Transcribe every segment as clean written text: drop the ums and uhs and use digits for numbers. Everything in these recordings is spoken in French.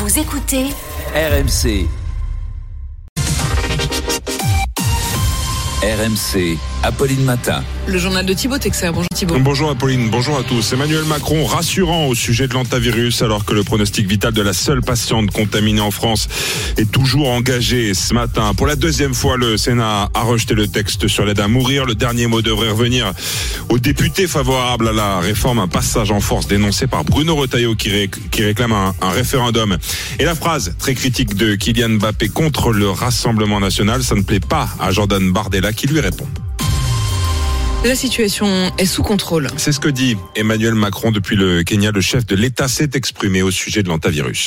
Vous écoutez RMC. RMC, Apolline Matin. Le journal de Thibaut Texer. Bonjour Thibaut. Bonjour Apolline, bonjour à tous. Emmanuel Macron rassurant au sujet de l'hantavirus alors que le pronostic vital de la seule patiente contaminée en France est toujours engagé ce matin. Pour la deuxième fois, le Sénat a rejeté le texte sur l'aide à mourir. Le dernier mot devrait revenir aux députés favorables à la réforme, un passage en force dénoncé par Bruno Retailleau qui réclame un référendum. Et la phrase très critique de Kylian Mbappé contre le Rassemblement national, ça ne plaît pas à Jordan Bardella qui lui répond. La situation est sous contrôle. C'est ce que dit Emmanuel Macron depuis le Kenya. Le chef de l'État s'est exprimé au sujet de l'hantavirus.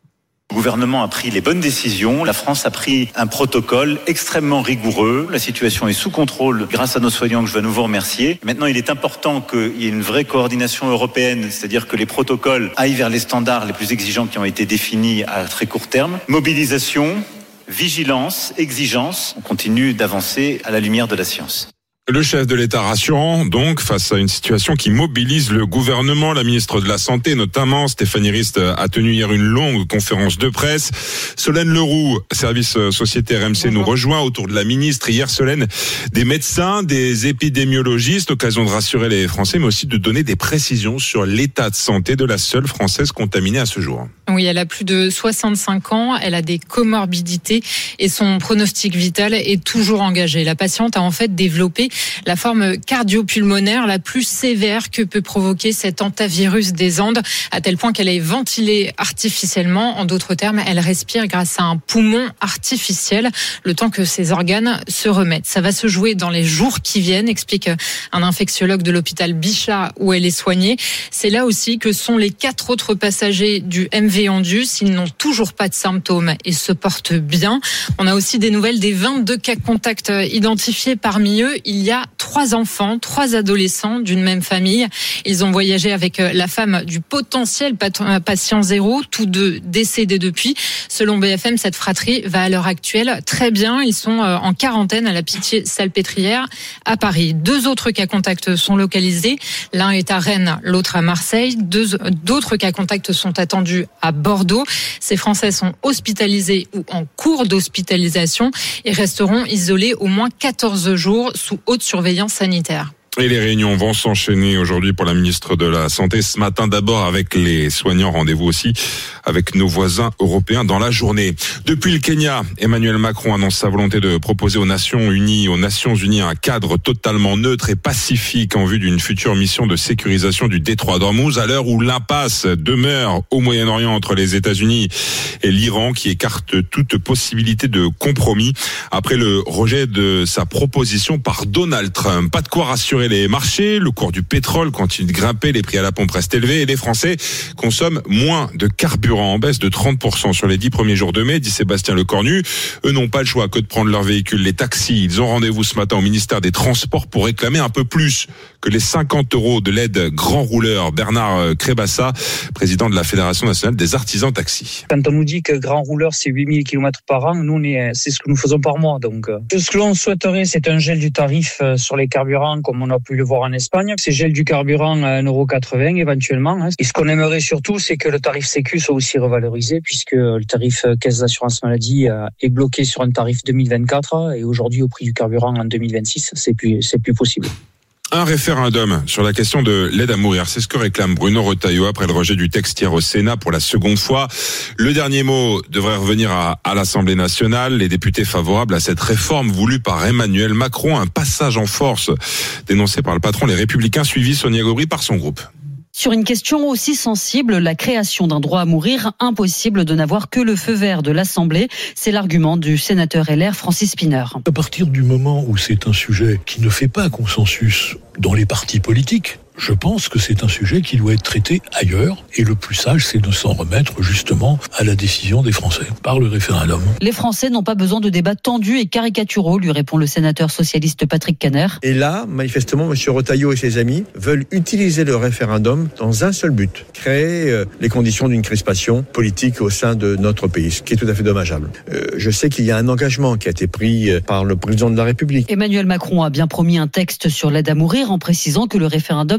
Le gouvernement a pris les bonnes décisions. La France a pris un protocole extrêmement rigoureux. La situation est sous contrôle grâce à nos soignants que je veux à nouveau remercier. Maintenant, il est important qu'il y ait une vraie coordination européenne, c'est-à-dire que les protocoles aillent vers les standards les plus exigeants qui ont été définis à très court terme. Mobilisation, vigilance, exigence. On continue d'avancer à la lumière de la science. Le chef de l'État rassurant, donc, face à une situation qui mobilise le gouvernement. La ministre de la Santé, notamment, Stéphanie Rist, a tenu hier une longue conférence de presse. Solène Leroux, service société RMC, nous rejoint autour de la ministre. Hier, Solène, des médecins, des épidémiologistes, occasion de rassurer les Français, mais aussi de donner des précisions sur l'état de santé de la seule Française contaminée à ce jour. Oui, elle a plus de 65 ans, elle a des comorbidités et son pronostic vital est toujours engagé. La patiente a en fait développé la forme cardio-pulmonaire la plus sévère que peut provoquer cet hantavirus des Andes, à tel point qu'elle est ventilée artificiellement. En d'autres termes, elle respire grâce à un poumon artificiel, le temps que ses organes se remettent. Ça va se jouer dans les jours qui viennent, explique un infectiologue de l'hôpital Bichat où elle est soignée. C'est là aussi que sont les 4 autres passagers du MV Andus. Ils n'ont toujours pas de symptômes et se portent bien. On a aussi des nouvelles des 22 cas contacts identifiés. Parmi eux, il y a 3 enfants, 3 adolescents d'une même famille. Ils ont voyagé avec la femme du potentiel patient zéro, tous 2 décédés depuis. Selon BFM, cette fratrie va à l'heure actuelle très bien. Ils sont en quarantaine à la Pitié-Salpêtrière à Paris. 2 autres cas contacts sont localisés. L'un est à Rennes, l'autre à Marseille. D'autres cas contacts sont attendus à Bordeaux. Ces Français sont hospitalisés ou en cours d'hospitalisation et resteront isolés au moins 14 jours sous haute surveillance sanitaire. Et les réunions vont s'enchaîner aujourd'hui pour la ministre de la Santé. Ce matin, d'abord avec les soignants, rendez-vous aussi avec nos voisins européens dans la journée. Depuis le Kenya, Emmanuel Macron annonce sa volonté de proposer aux Nations Unies un cadre totalement neutre et pacifique en vue d'une future mission de sécurisation du détroit d'Ormuz, à l'heure où l'impasse demeure au Moyen-Orient entre les États-Unis et l'Iran, qui écarte toute possibilité de compromis après le rejet de sa proposition par Donald Trump. Pas de quoi rassurer les marchés, le cours du pétrole continue de grimper, les prix à la pompe restent élevés et les Français consomment moins de carburant, en baisse de 30% sur les 10 premiers jours de mai, dit Sébastien Lecornu. Eux n'ont pas le choix que de prendre leur véhicule. Les taxis, ils ont rendez-vous ce matin au ministère des Transports pour réclamer un peu plus que les 50 € de l'aide grand rouleur. Bernard Crébassa, président de la Fédération nationale des artisans taxis. Quand on nous dit que grand rouleur c'est 8000 km par an, nous c'est ce que nous faisons par mois. Donc ce que l'on souhaiterait, c'est un gel du tarif sur les carburants comme on a pu le voir en Espagne. C'est gel du carburant à 1,80 € éventuellement. Et ce qu'on aimerait surtout, c'est que le tarif Sécu soit aussi revalorisé, puisque le tarif caisse d'assurance maladie est bloqué sur un tarif 2024 et aujourd'hui au prix du carburant en 2026, c'est plus possible. Un référendum sur la question de l'aide à mourir, c'est ce que réclame Bruno Retailleau après le rejet du texte hier au Sénat pour la seconde fois. Le dernier mot devrait revenir à l'Assemblée nationale. Les députés favorables à cette réforme voulue par Emmanuel Macron, un passage en force dénoncé par le patron Les Républicains, suivi Sonia Gobry par son groupe. Sur une question aussi sensible, la création d'un droit à mourir, impossible de n'avoir que le feu vert de l'Assemblée. C'est l'argument du sénateur LR Francis Szpiner. À partir du moment où c'est un sujet qui ne fait pas consensus dans les partis politiques, je pense que c'est un sujet qui doit être traité ailleurs et le plus sage, c'est de s'en remettre justement à la décision des Français par le référendum. Les Français n'ont pas besoin de débats tendus et caricaturaux, lui répond le sénateur socialiste Patrick Kanner. Et là, manifestement, M. Retailleau et ses amis veulent utiliser le référendum dans un seul but, créer les conditions d'une crispation politique au sein de notre pays, ce qui est tout à fait dommageable. Je sais qu'il y a un engagement qui a été pris par le président de la République. Emmanuel Macron a bien promis un texte sur l'aide à mourir en précisant que le référendum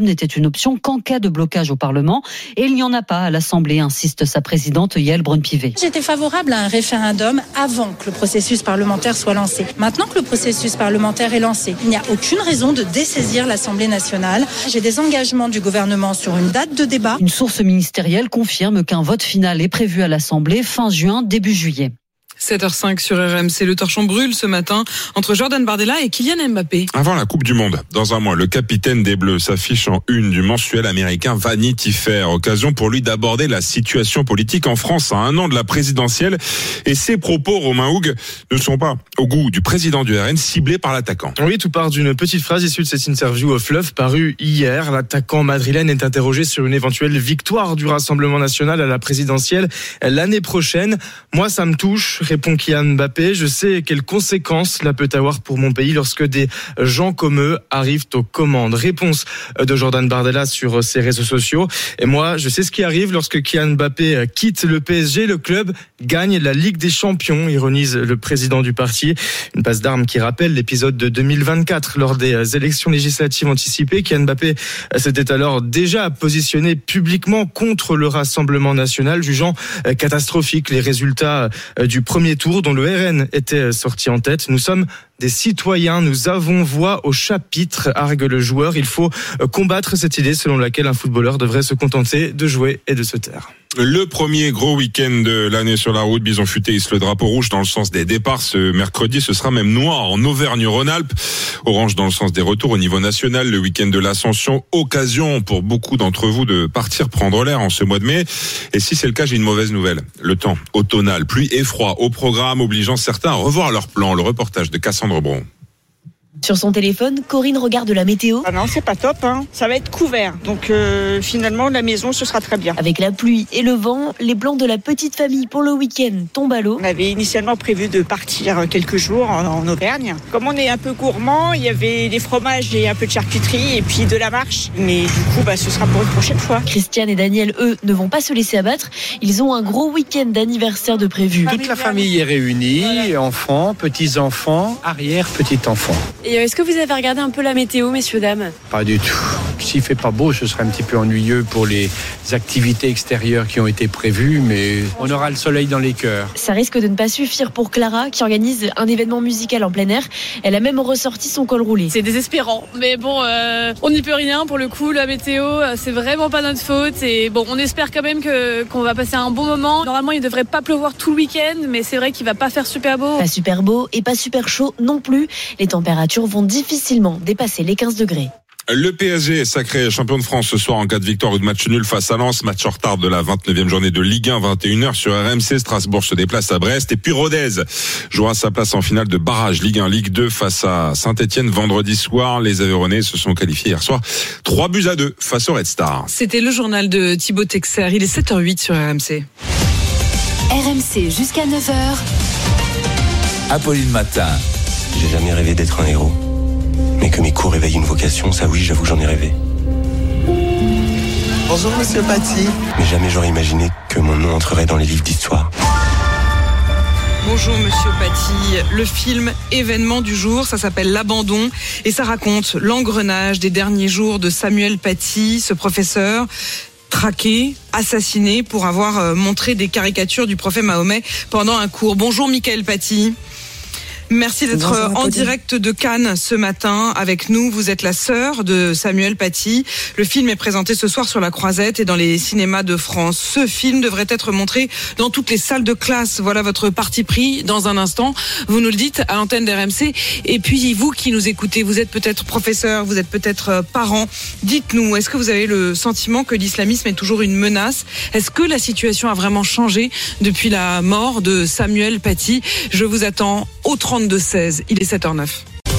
n'était une option qu'en cas de blocage au Parlement. Et il n'y en a pas à l'Assemblée, insiste sa présidente Yaël Braun-Pivet. J'étais favorable à un référendum avant que le processus parlementaire soit lancé. Maintenant que le processus parlementaire est lancé, il n'y a aucune raison de dessaisir l'Assemblée nationale. J'ai des engagements du gouvernement sur une date de débat. Une source ministérielle confirme qu'un vote final est prévu à l'Assemblée fin juin, début juillet. 7h05 sur RMC, le torchon brûle ce matin entre Jordan Bardella et Kylian Mbappé. Avant la Coupe du Monde, dans un mois, le capitaine des Bleus s'affiche en une du mensuel américain Vanity Fair. Occasion pour lui d'aborder la situation politique en France à 1 an de la présidentielle. Et ses propos, Romain Houg, ne sont pas au goût du président du RN, ciblé par l'attaquant. Oui, tout part d'une petite phrase issue de cette interview au Fleuve parue hier. L'attaquant madrilène est interrogé sur une éventuelle victoire du Rassemblement national à la présidentielle l'année prochaine. Moi, ça me touche, répond Kylian Mbappé. Je sais quelles conséquences cela peut avoir pour mon pays lorsque des gens comme eux arrivent aux commandes. Réponse de Jordan Bardella sur ses réseaux sociaux. Et moi, je sais ce qui arrive lorsque Kylian Mbappé quitte le PSG. Le club gagne la Ligue des Champions, ironise le président du parti. Une passe d'armes qui rappelle l'épisode de 2024 lors des élections législatives anticipées. Kylian Mbappé s'était alors déjà positionné publiquement contre le Rassemblement national, jugeant catastrophique les résultats du premier tour dont le RN était sorti en tête. Nous sommes des citoyens, nous avons voix au chapitre, argue le joueur. Il faut combattre cette idée selon laquelle un footballeur devrait se contenter de jouer et de se taire. Le premier gros week-end de l'année sur la route, Bison Futé hisse le drapeau rouge dans le sens des départs. Ce mercredi, ce sera même noir en Auvergne-Rhône-Alpes. Orange dans le sens des retours au niveau national. Le week-end de l'Ascension, occasion pour beaucoup d'entre vous de partir prendre l'air en ce mois de mai. Et si c'est le cas, j'ai une mauvaise nouvelle. Le temps automnal, pluie et froid au programme, obligeant certains à revoir leur plan. Le reportage de Cassandre Bron. Sur son téléphone, Corinne regarde la météo. Ah non, c'est pas top, hein. Ça va être couvert. Donc finalement, la maison, ce sera très bien. Avec la pluie et le vent, les plans de la petite famille pour le week-end tombent à l'eau. On avait initialement prévu de partir quelques jours en Auvergne. Comme on est un peu gourmand, il y avait des fromages et un peu de charcuterie et puis de la marche. Mais du coup, ce sera pour une prochaine fois. Christiane et Daniel, eux, ne vont pas se laisser abattre. Ils ont un gros week-end d'anniversaire de prévu. Toute la famille est réunie, enfants, petits-enfants, arrière-petits-enfants. Et est-ce que vous avez regardé un peu la météo, messieurs, dames ? Pas du tout. S'il fait pas beau, ce serait un petit peu ennuyeux pour les activités extérieures qui ont été prévues, mais on aura le soleil dans les cœurs. Ça risque de ne pas suffire pour Clara, qui organise un événement musical en plein air. Elle a même ressorti son col roulé. C'est désespérant, mais bon, on n'y peut rien pour le coup. La météo, c'est vraiment pas notre faute. Et bon, on espère quand même qu'on va passer un bon moment. Normalement, il devrait pas pleuvoir tout le week-end, mais c'est vrai qu'il va pas faire super beau. Pas super beau et pas super chaud non plus. Les températures vont difficilement dépasser les 15 degrés. Le PSG est sacré champion de France ce soir en cas de victoire ou de match nul face à Lens. Match en retard de la 29e journée de Ligue 1, 21h sur RMC. Strasbourg se déplace à Brest. Et puis Rodez jouera sa place en finale de barrage Ligue 1, Ligue 2 face à Saint-Etienne vendredi soir. Les Aveyronnais se sont qualifiés hier soir 3-2 face au Red Star. C'était le journal de Thibaut Texer. Il est 7h08 sur RMC. RMC jusqu'à 9h. Apolline Matin. J'ai jamais rêvé d'être un héros. Mais que mes cours éveillent une vocation, ça oui, j'avoue, j'en ai rêvé. Bonjour, monsieur Paty. Mais jamais j'aurais imaginé que mon nom entrerait dans les livres d'histoire. Bonjour Monsieur Paty, le film événement du jour, ça s'appelle L'Abandon et ça raconte l'engrenage des derniers jours de Samuel Paty, ce professeur traqué, assassiné pour avoir montré des caricatures du prophète Mahomet pendant un cours. Bonjour Mickaël Paty. Merci d'être en direct de Cannes ce matin avec nous. Vous êtes la sœur de Samuel Paty. Le film est présenté ce soir sur la Croisette et dans les cinémas de France. Ce film devrait être montré dans toutes les salles de classe. Voilà votre parti pris. Dans un instant, vous nous le dites à l'antenne d'RMC. Et puis vous qui nous écoutez, vous êtes peut-être professeur, vous êtes peut-être parent. Dites-nous, est-ce que vous avez le sentiment que l'islamisme est toujours une menace ? Est-ce que la situation a vraiment changé depuis la mort de Samuel Paty ? Je vous attends au 32-16, il est 7h09.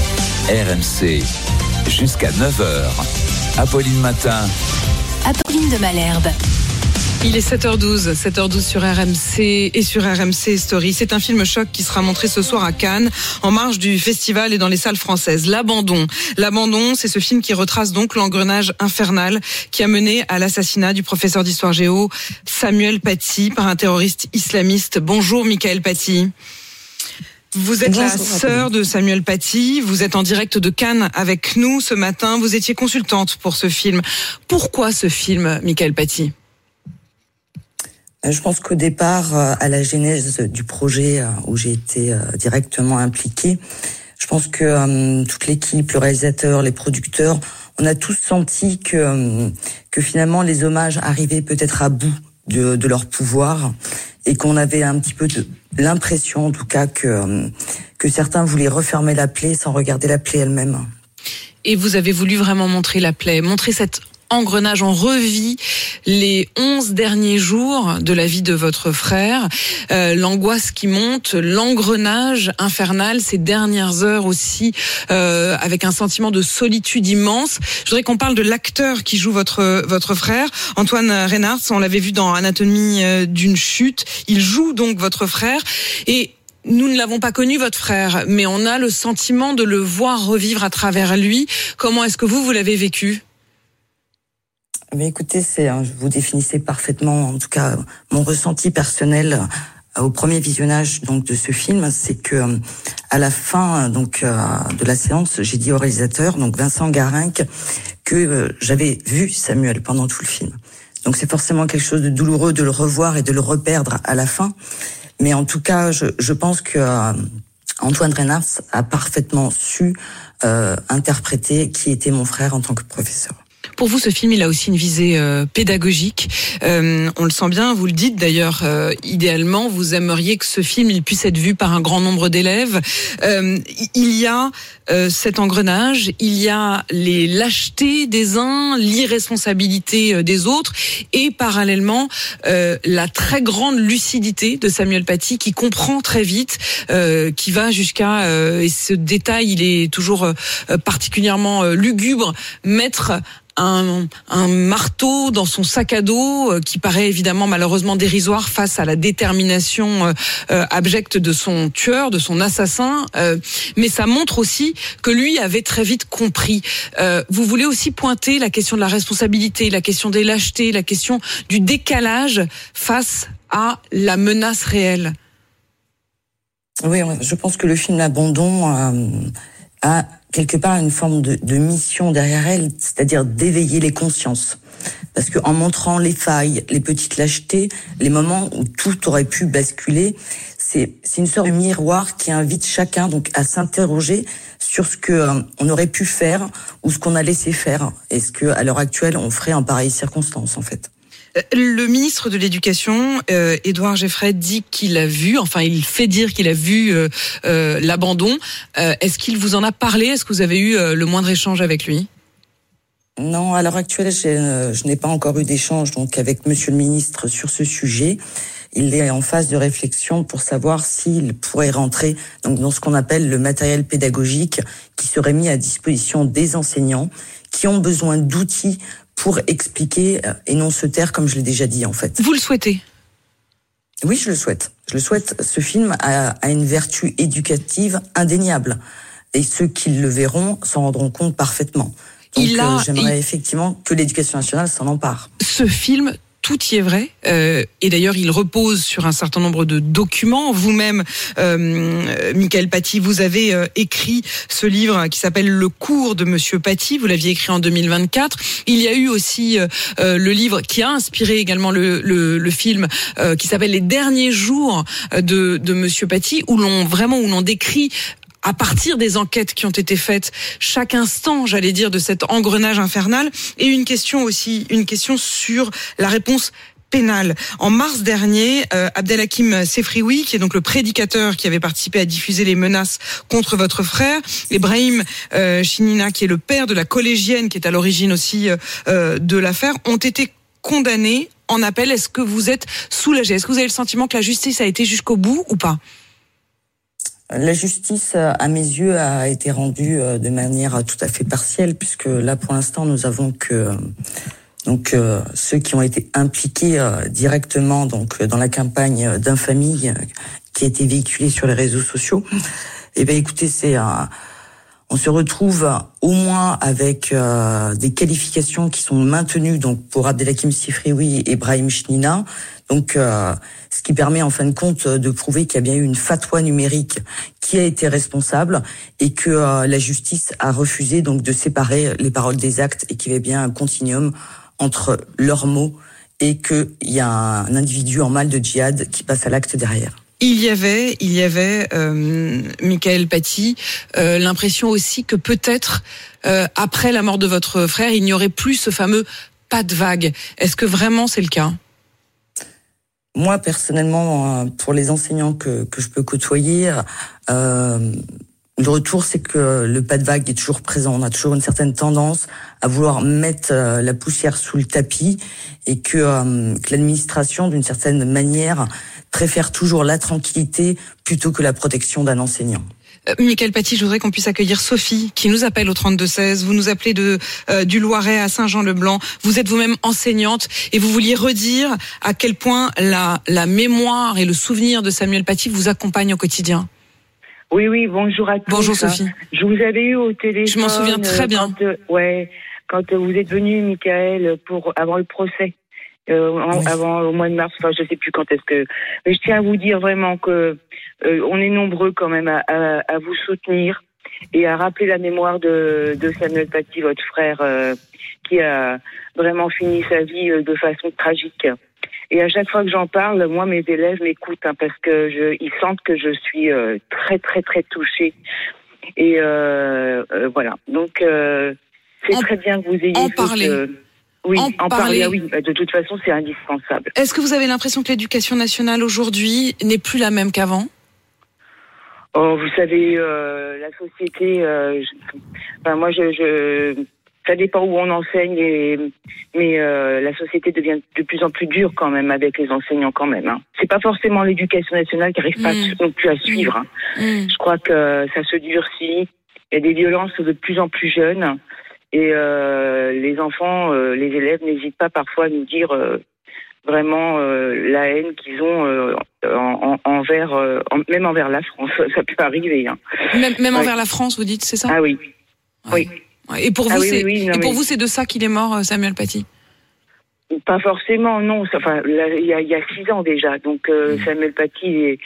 RMC, jusqu'à 9h. Apolline Matin. Apolline de Malherbe. Il est 7h12 sur RMC et sur RMC Story. C'est un film choc qui sera montré ce soir à Cannes, en marge du festival et dans les salles françaises. L'Abandon, c'est ce film qui retrace donc l'engrenage infernal qui a mené à l'assassinat du professeur d'histoire géo Samuel Paty par un terroriste islamiste. Bonjour Mickaël Paty. Vous êtes la sœur de Samuel Paty, vous êtes en direct de Cannes avec nous ce matin, vous étiez consultante pour ce film. Pourquoi ce film, Michaëlle Paty ? Je pense qu'au départ, à la genèse du projet où j'ai été directement impliquée, je pense que toute l'équipe, le réalisateur, les producteurs, on a tous senti que finalement les hommages arrivaient peut-être à bout de leur pouvoir et qu'on avait un petit peu l'impression, en tout cas, que certains voulaient refermer la plaie sans regarder la plaie elle-même. Et vous avez voulu vraiment montrer la plaie, montrer cet engrenage. On revit les 11 derniers jours de la vie de votre frère, l'angoisse qui monte, l'engrenage infernal, ces dernières heures aussi, avec un sentiment de solitude immense. Je voudrais qu'on parle de l'acteur qui joue votre frère, Antoine Reynard. On l'avait vu dans Anatomie d'une chute. Il joue donc votre frère et nous ne l'avons pas connu, votre frère, mais on a le sentiment de le voir revivre à travers lui. Comment est-ce que vous l'avez vécu ? Mais écoutez, vous définissez parfaitement, en tout cas, mon ressenti personnel au premier visionnage donc de ce film, c'est que à la fin donc de la séance, j'ai dit au réalisateur, donc Vincent Garinck, que j'avais vu Samuel pendant tout le film. Donc c'est forcément quelque chose de douloureux de le revoir et de le reperdre à la fin. Mais en tout cas, je pense que Antoine Reynard a parfaitement su interpréter qui était mon frère en tant que professeur. Pour vous, ce film, il a aussi une visée pédagogique. On le sent bien, vous le dites d'ailleurs, idéalement, vous aimeriez que ce film il puisse être vu par un grand nombre d'élèves. Il y a cet engrenage, il y a les lâchetés des uns, l'irresponsabilité des autres, et parallèlement, la très grande lucidité de Samuel Paty qui comprend très vite, qui va jusqu'à, et ce détail, il est toujours particulièrement lugubre, mettre un marteau dans son sac à dos qui paraît évidemment malheureusement dérisoire face à la détermination abjecte de son tueur, de son assassin, mais ça montre aussi que lui avait très vite compris. Vous voulez aussi pointer la question de la responsabilité, la question des lâchetés, la question du décalage face à la menace réelle. Oui, je pense que le film L'Abandon a quelque part une forme de mission derrière elle, c'est-à-dire d'éveiller les consciences. Parce que en montrant les failles, les petites lâchetés, les moments où tout aurait pu basculer, c'est une sorte de miroir qui invite chacun donc à s'interroger sur ce que on aurait pu faire ou ce qu'on a laissé faire. Et ce que à l'heure actuelle on ferait en pareilles circonstances en fait. Le ministre de l'Éducation, Édouard Geffray, dit qu'il a vu, enfin il fait dire qu'il a vu l'abandon. Est-ce qu'il vous en a parlé ? Est-ce que vous avez eu le moindre échange avec lui ? Non, à l'heure actuelle, je n'ai pas encore eu d'échange donc avec Monsieur le ministre sur ce sujet. Il est en phase de réflexion pour savoir s'il pourrait rentrer donc dans ce qu'on appelle le matériel pédagogique qui serait mis à disposition des enseignants qui ont besoin d'outils pour expliquer et non se taire, comme je l'ai déjà dit en fait. Vous le souhaitez ? Oui, je le souhaite. Je le souhaite. Ce film a une vertu éducative indéniable. Et ceux qui le verront s'en rendront compte parfaitement. Donc j'aimerais effectivement que l'Éducation nationale s'en empare. Ce film, tout y est vrai. Et d'ailleurs, il repose sur un certain nombre de documents. Vous-même, Michaëlle Paty, vous avez écrit ce livre qui s'appelle Le cours de Monsieur Paty. Vous l'aviez écrit en 2024. Il y a eu aussi le livre qui a inspiré également le film qui s'appelle Les derniers jours de Monsieur Paty, où l'on décrit à partir des enquêtes qui ont été faites, chaque instant, j'allais dire, de cet engrenage infernal, et une question sur la réponse pénale. En mars dernier, Abdelhakim Sefrioui, qui est donc le prédicateur qui avait participé à diffuser les menaces contre votre frère, et Brahim Chinina, qui est le père de la collégienne qui est à l'origine aussi de l'affaire, ont été condamnés en appel. Est-ce que vous êtes soulagé ? Est-ce que vous avez le sentiment que la justice a été jusqu'au bout ou pas ? La justice, à mes yeux, a été rendue de manière tout à fait partielle, puisque là, pour l'instant, nous avons que ceux qui ont été impliqués directement donc dans la campagne d'infamie qui a été véhiculée sur les réseaux sociaux. Eh bien, écoutez, on se retrouve au moins avec des qualifications qui sont maintenues donc pour Abdelhakim Sefrioui et Brahim Chinina. Donc, ce qui permet en fin de compte de prouver qu'il y a bien eu une fatwa numérique qui a été responsable et que la justice a refusé donc de séparer les paroles des actes et qu'il y avait bien un continuum entre leurs mots et qu'il y a un individu en mal de djihad qui passe à l'acte derrière. Il y avait, Mickaël Paty, l'impression aussi que peut-être, après la mort de votre frère, il n'y aurait plus ce fameux pas de vague. Est-ce que vraiment c'est le cas ? Moi, personnellement, pour les enseignants que je peux côtoyer, le retour, c'est que le pas de vague est toujours présent. On a toujours une certaine tendance à vouloir mettre la poussière sous le tapis et que l'administration, d'une certaine manière, préfère toujours la tranquillité plutôt que la protection d'un enseignant. Mickaël Paty, je voudrais qu'on puisse accueillir Sophie, qui nous appelle au 3216. Vous nous appelez du Loiret à Saint-Jean-le-Blanc. Vous êtes vous-même enseignante et vous vouliez redire à quel point la mémoire et le souvenir de Samuel Paty vous accompagnent au quotidien. Oui, bonjour à tous. Bonjour Sophie. Je vous avais eu au téléphone. Je m'en souviens très bien. Quand vous êtes venu, Mickaël, avant le procès. Avant au mois de mars, enfin je sais plus quand est-ce que. Mais je tiens à vous dire vraiment que on est nombreux quand même à vous soutenir et à rappeler la mémoire de Samuel Paty, votre frère, qui a vraiment fini sa vie de façon tragique. Et à chaque fois que j'en parle, moi mes élèves m'écoutent parce que ils sentent que je suis très très très touchée. Et voilà. Donc c'est très bien que vous ayez en parler. Oui, en parler, oui. De toute façon, c'est indispensable. Est-ce que vous avez l'impression que l'éducation nationale aujourd'hui n'est plus la même qu'avant ? Vous savez, la société, moi, ça dépend où on enseigne, mais la société devient de plus en plus dure quand même avec les enseignants quand même. Hein. C'est pas forcément l'éducation nationale qui n'arrive pas non plus à suivre. Hein. Je crois que ça se durcit. Il y a des violences de plus en plus jeunes. Et les enfants, les élèves n'hésitent pas parfois à nous dire vraiment la haine qu'ils ont même envers la France. Ça peut arriver. Hein. Même envers la France, vous dites, c'est ça ? Ah oui. Ouais. Oui. Et pour vous, c'est de ça qu'il est mort, Samuel Paty ? Pas forcément, non. Enfin, il y a 6 ans déjà. Donc Samuel Paty,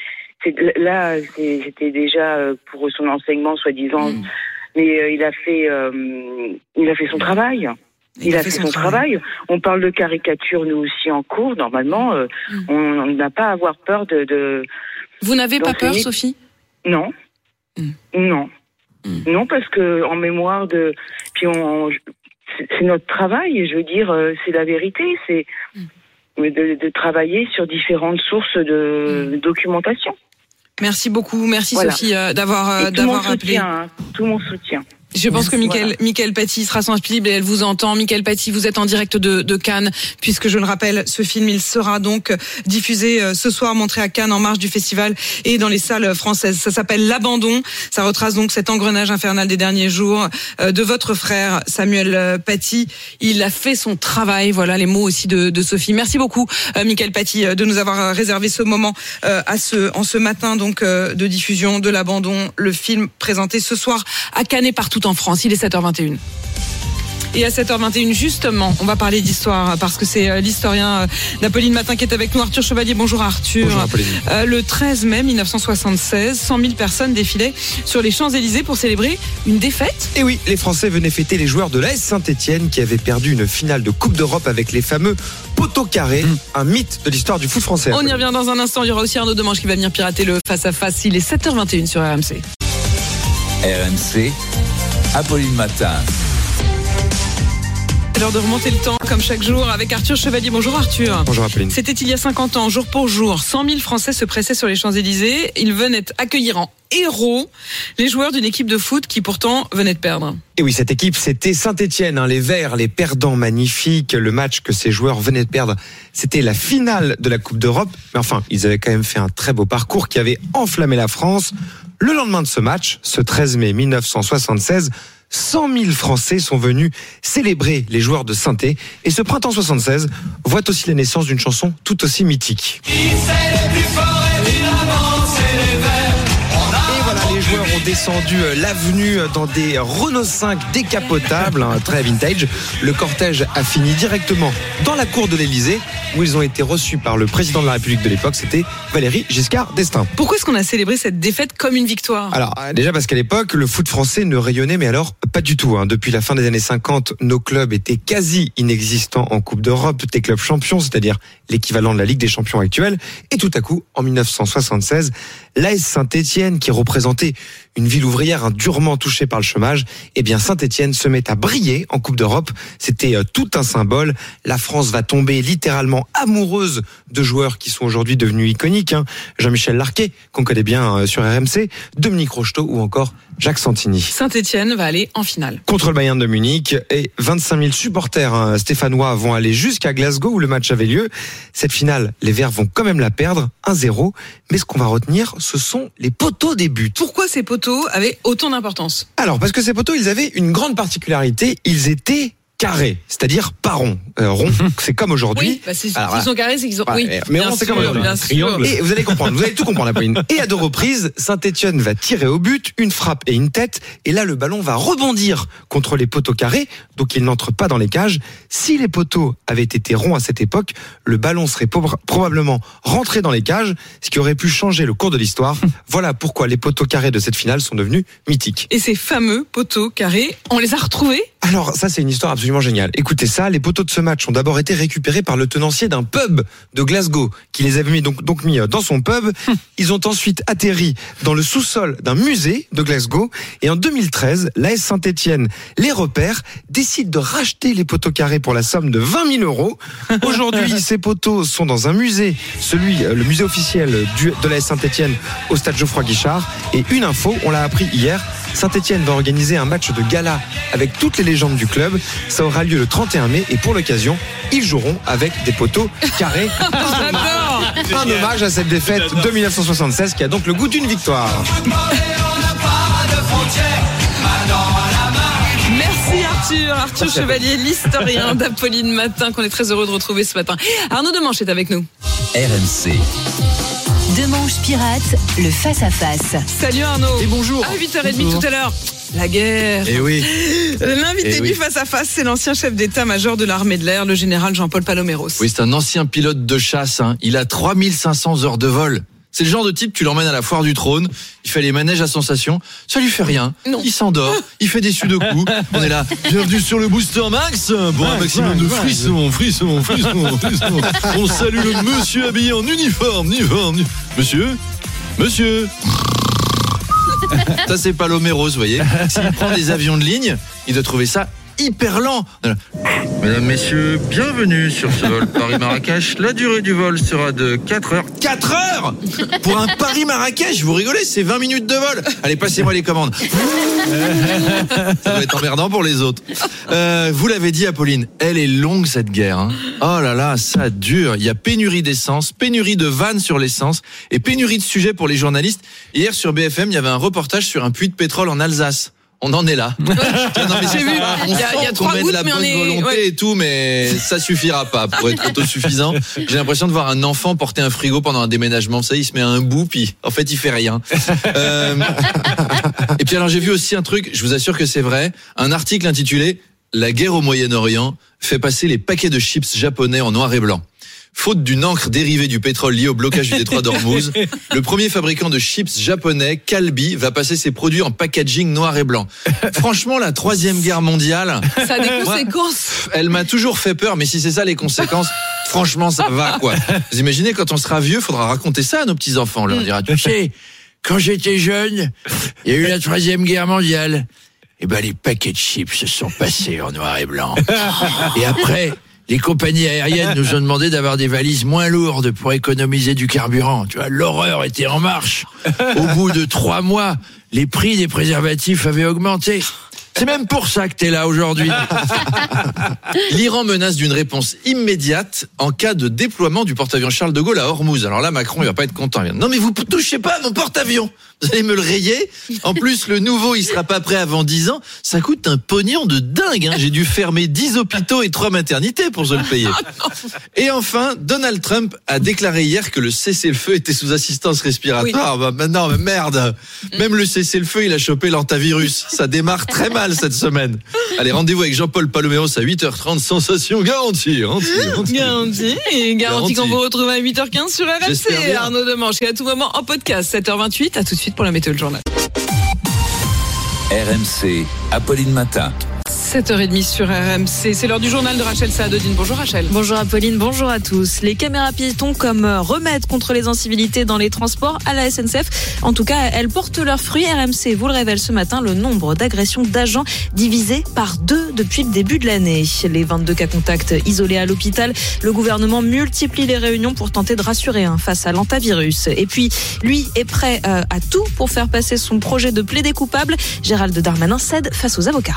c'était déjà pour son enseignement, soi-disant. Mais il a fait son travail. Il a fait son travail. On parle de caricature, nous aussi, en cours. Normalement, on n'a pas à avoir peur de... Vous n'avez pas peur, Sophie ? Non. Non. Non, parce que en mémoire de... Puis c'est notre travail, et je veux dire, c'est la vérité. C'est de travailler sur différentes sources de documentation. Merci beaucoup, merci Sophie d'avoir appelé. Tout mon soutien. Je pense que Mickaël Paty sera sensible et elle vous entend. Mickaël Paty, vous êtes en direct de Cannes, puisque je le rappelle, ce film, il sera donc diffusé ce soir, montré à Cannes en marge du festival et dans les salles françaises. Ça s'appelle L'Abandon. Ça retrace donc cet engrenage infernal des derniers jours de votre frère Samuel Paty. Il a fait son travail. Voilà les mots aussi de Sophie. Merci beaucoup, Mickaël Paty, de nous avoir réservé ce moment en ce matin donc de diffusion de L'Abandon, le film présenté ce soir à Cannes et partout en France. Il est 7h21. Et à 7h21, justement, on va parler d'histoire parce que c'est l'historien d'Apolline Matin qui est avec nous, Arthur Chevalier. Bonjour Arthur. Bonjour Apolline. Le 13 mai 1976, 100 000 personnes défilaient sur les Champs-Élysées pour célébrer une défaite. Et oui, les Français venaient fêter les joueurs de l'AS Saint-Etienne qui avaient perdu une finale de Coupe d'Europe avec les fameux poteaux carrés, un mythe de l'histoire du foot français. On y revient dans un instant. Il y aura aussi Arnaud Demange qui va venir pirater le face-à-face. Il est 7h21 sur RMC. RMC, Apolline Matin. C'est l'heure de remonter le temps, comme chaque jour, avec Arthur Chevalier. Bonjour Arthur. Bonjour Apolline. C'était il y a 50 ans, jour pour jour. 100 000 Français se pressaient sur les Champs-Élysées. Ils venaient accueillir en héros les joueurs d'une équipe de foot qui pourtant venait de perdre. Et oui, cette équipe, c'était Saint-Etienne, les Verts, les perdants magnifiques. Le match que ces joueurs venaient de perdre, c'était la finale de la Coupe d'Europe. Mais enfin, ils avaient quand même fait un très beau parcours qui avait enflammé la France. Le lendemain de ce match, ce 13 mai 1976, 100 000 Français sont venus célébrer les joueurs de Saint-Étienne. Et ce printemps 76 voit aussi la naissance d'une chanson tout aussi mythique. Qui c'est les plus forts, évidemment, c'est les Verts. Et voilà, les les joueurs ont descendu l'avenue dans des Renault 5 décapotables, très vintage. Le cortège a fini directement dans la cour de l'Elysée, où ils ont été reçus par le président de la République de l'époque, c'était Valéry Giscard d'Estaing. Pourquoi est-ce qu'on a célébré cette défaite comme une victoire ? Alors, déjà parce qu'à l'époque, le foot français ne rayonnait, mais alors pas du tout. Depuis la fin des années 50, nos clubs étaient quasi inexistants en Coupe d'Europe, des clubs champions, c'est-à-dire l'équivalent de la Ligue des champions actuelle. Et tout à coup, en 1976, l'AS Saint-Étienne, qui représentait une ville ouvrière durement touchée par le chômage, eh bien Saint-Étienne se met à briller en Coupe d'Europe. C'était tout un symbole. La France va tomber littéralement amoureuse de joueurs qui sont aujourd'hui devenus iconiques. Jean-Michel Larquet, qu'on connaît bien sur RMC, Dominique Rocheteau ou encore Jacques Santini. Saint-Étienne va aller en finale. Contre le Bayern de Munich, et 25 000 supporters stéphanois vont aller jusqu'à Glasgow où le match avait lieu. Cette finale, les Verts vont quand même la perdre, 1-0. Mais ce qu'on va retenir, ce sont les poteaux des buts. Pourquoi ces poteaux avaient autant d'importance ? Alors, parce que ces poteaux, ils avaient une grande particularité, ils étaient carrés, c'est-à-dire pas ronds. Rond, c'est comme aujourd'hui. Oui, bah s'ils sont carrés, c'est qu'ils sont. Oui, mais rond, c'est comme aujourd'hui. Et vous allez comprendre, vous allez tout comprendre, Apolline. Et à 2 reprises, Saint-Étienne va tirer au but, une frappe et une tête, et là le ballon va rebondir contre les poteaux carrés, donc il n'entre pas dans les cages. Si les poteaux avaient été ronds à cette époque, le ballon serait probablement rentré dans les cages, ce qui aurait pu changer le cours de l'histoire. Voilà pourquoi les poteaux carrés de cette finale sont devenus mythiques. Et ces fameux poteaux carrés, on les a retrouvés ? Alors ça, c'est une histoire absolument géniale. Écoutez ça, les poteaux de ce match ont d'abord été récupérés par le tenancier d'un pub de Glasgow, qui les avait mis dans son pub. Ils ont ensuite atterri dans le sous-sol d'un musée de Glasgow. Et en 2013, l'AS Saint-Étienne les repère, décide de racheter les poteaux carrés pour la somme de 20 000 €. Aujourd'hui, ces poteaux sont dans un musée, le musée officiel de l'AS Saint-Étienne au stade Geoffroy Guichard. Et une info, on l'a appris hier, Saint-Étienne va organiser un match de gala avec toutes les légendes du club. Ça aura lieu le 31 mai et pour l'occasion, ils joueront avec des poteaux carrés. Un hommage à cette défaite de 1976 qui a donc le goût d'une victoire. Merci Arthur Chevalier, l'historien d'Apolline Matin, qu'on est très heureux de retrouver ce matin. Arnaud Demanche est avec nous. RMC. Demanche pirate, le face-à-face. Salut Arnaud. Et bonjour. À 8h30 tout à l'heure. La guerre. Et oui. L'invité du face-à-face, c'est l'ancien chef d'état-major de l'armée de l'air, le général Jean-Paul Paloméros. Oui, c'est un ancien pilote de chasse. Il a 3500 heures de vol. C'est le genre de type, tu l'emmènes à la foire du trône, il fait les manèges à sensation, ça lui fait rien, non. Il s'endort, il fait des sudoku, on est là, bienvenue sur le Booster Max, pour un maximum de frissons. On salue le monsieur habillé en uniforme. Monsieur. Ça c'est Paloméros, vous voyez. S'il prend des avions de ligne, il doit trouver ça hyper lent. Mesdames, messieurs, bienvenue sur ce vol Paris-Marrakech. La durée du vol sera de 4 heures. 4 heures pour un Paris-Marrakech, vous rigolez, c'est 20 minutes de vol. Allez, passez-moi les commandes. Ça va être emmerdant pour les autres. Vous l'avez dit, Apolline, elle est longue cette guerre. Oh là là, ça dure. Il y a pénurie d'essence, pénurie de vannes sur l'essence et pénurie de sujets pour les journalistes. Hier sur BFM, il y avait un reportage sur un puits de pétrole en Alsace. On en est là. Non, mais j'ai vu. Il y a 3 gouttes, de la bonne volonté et tout, mais ça suffira pas pour être autosuffisant. J'ai l'impression de voir un enfant porter un frigo pendant un déménagement. Vous savez, il se met à un bout, puis en fait, il fait rien. Et puis alors, j'ai vu aussi un truc, je vous assure que c'est vrai, un article intitulé « La guerre au Moyen-Orient fait passer les paquets de chips japonais en noir et blanc ». Faute d'une encre dérivée du pétrole lié au blocage du détroit d'Ormuz, le premier fabricant de chips japonais, Calbee, va passer ses produits en packaging noir et blanc. Franchement, la 3e guerre mondiale... Ça a des conséquences. Elle m'a toujours fait peur, mais si c'est ça les conséquences, franchement, ça va, quoi. Vous imaginez, quand on sera vieux, faudra raconter ça à nos petits-enfants. On leur dira, tu sais, quand j'étais jeune, il y a eu la 3e guerre mondiale. Et ben, les paquets de chips se sont passés en noir et blanc. Et après... Les compagnies aériennes nous ont demandé d'avoir des valises moins lourdes pour économiser du carburant. Tu vois, l'horreur était en marche. Au bout de 3 mois, les prix des préservatifs avaient augmenté. C'est même pour ça que t'es là aujourd'hui. L'Iran menace d'une réponse immédiate en cas de déploiement du porte-avions Charles de Gaulle à Hormuz. Alors là, Macron, il va pas être content. Non, mais vous touchez pas à mon porte-avions. Vous allez me le rayer. En plus, le nouveau, il sera pas prêt avant 10 ans. Ça coûte un pognon de dingue. J'ai dû fermer 10 hôpitaux et 3 maternités pour se le payer. Et enfin, Donald Trump a déclaré hier que le cessez-le-feu était sous assistance respiratoire. Oui. Maintenant, merde. Même le cessez-le-feu, il a chopé l'antavirus. Ça démarre très mal cette semaine. Allez, rendez-vous avec Jean-Paul Paloméros à 8h30. Sensation garantie. Garantie qu'on vous retrouve à 8h15 sur RMC. Arnaud Demanche et à tout moment en podcast. 7h28. À tout de suite pour la météo, le journal. RMC, Apolline Matin. 7h30 sur RMC, c'est l'heure du journal de Rachel Saadodine. Bonjour Rachel. Bonjour Apolline, bonjour à tous. Les caméras piétons comme remède contre les incivilités dans les transports à la SNCF. En tout cas, elles portent leurs fruits. RMC vous le révèle ce matin, le nombre d'agressions d'agents divisé par 2 depuis le début de l'année. Les 22 cas contacts isolés à l'hôpital, le gouvernement multiplie les réunions pour tenter de rassurer face à l'antavirus. Et puis, lui est prêt à tout pour faire passer son projet de plaider coupable. Gérald Darmanin cède face aux avocats.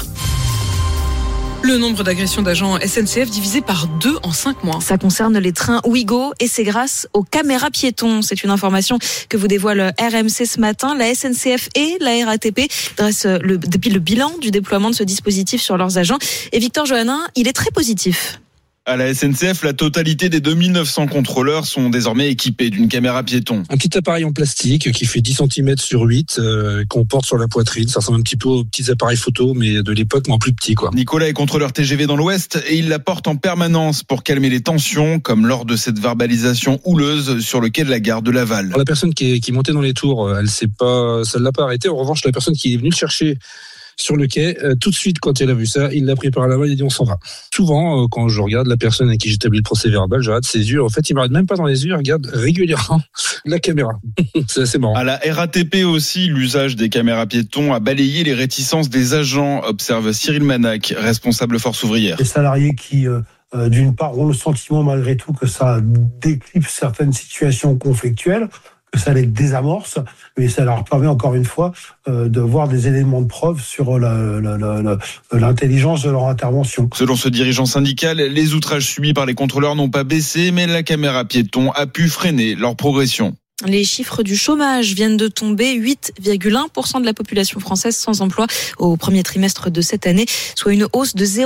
Le nombre d'agressions d'agents SNCF divisé par 2 en 5 mois. Ça concerne les trains Ouigo et c'est grâce aux caméras piétons. C'est une information que vous dévoile RMC ce matin. La SNCF et la RATP dressent depuis le bilan du déploiement de ce dispositif sur leurs agents. Et Victor Johannin, il est très positif. À la SNCF, la totalité des 2900 contrôleurs sont désormais équipés d'une caméra piéton. Un petit appareil en plastique qui fait 10 cm sur 8, qu'on porte sur la poitrine. Ça ressemble un petit peu aux petits appareils photo, mais de l'époque, mais en plus petit, quoi. Nicolas est contrôleur TGV dans l'Ouest et il la porte en permanence pour calmer les tensions, comme lors de cette verbalisation houleuse sur le quai de la gare de Laval. La personne qui montait dans les tours, ça l'a pas arrêté. En revanche, la personne qui est venue le chercher sur le quai, tout de suite quand elle a vu ça, il l'a pris par la main et il a dit on s'en va. Souvent, quand je regarde la personne à qui j'établis le procès verbal, je regarde ses yeux. En fait, il ne me regarde même pas dans les yeux, il regarde régulièrement la caméra. C'est assez marrant. À la RATP aussi, l'usage des caméras piétons a balayé les réticences des agents, observe Cyril Manac, responsable Force ouvrière. Les salariés qui, d'une part, ont le sentiment malgré tout que ça déclipse certaines situations conflictuelles, que ça les désamorce, mais ça leur permet encore une fois de voir des éléments de preuve sur l'intelligence de leur intervention. Selon ce dirigeant syndical, les outrages subis par les contrôleurs n'ont pas baissé, mais la caméra piéton a pu freiner leur progression. Les chiffres du chômage viennent de tomber, 8,1% de la population française sans emploi au premier trimestre de cette année, soit une hausse de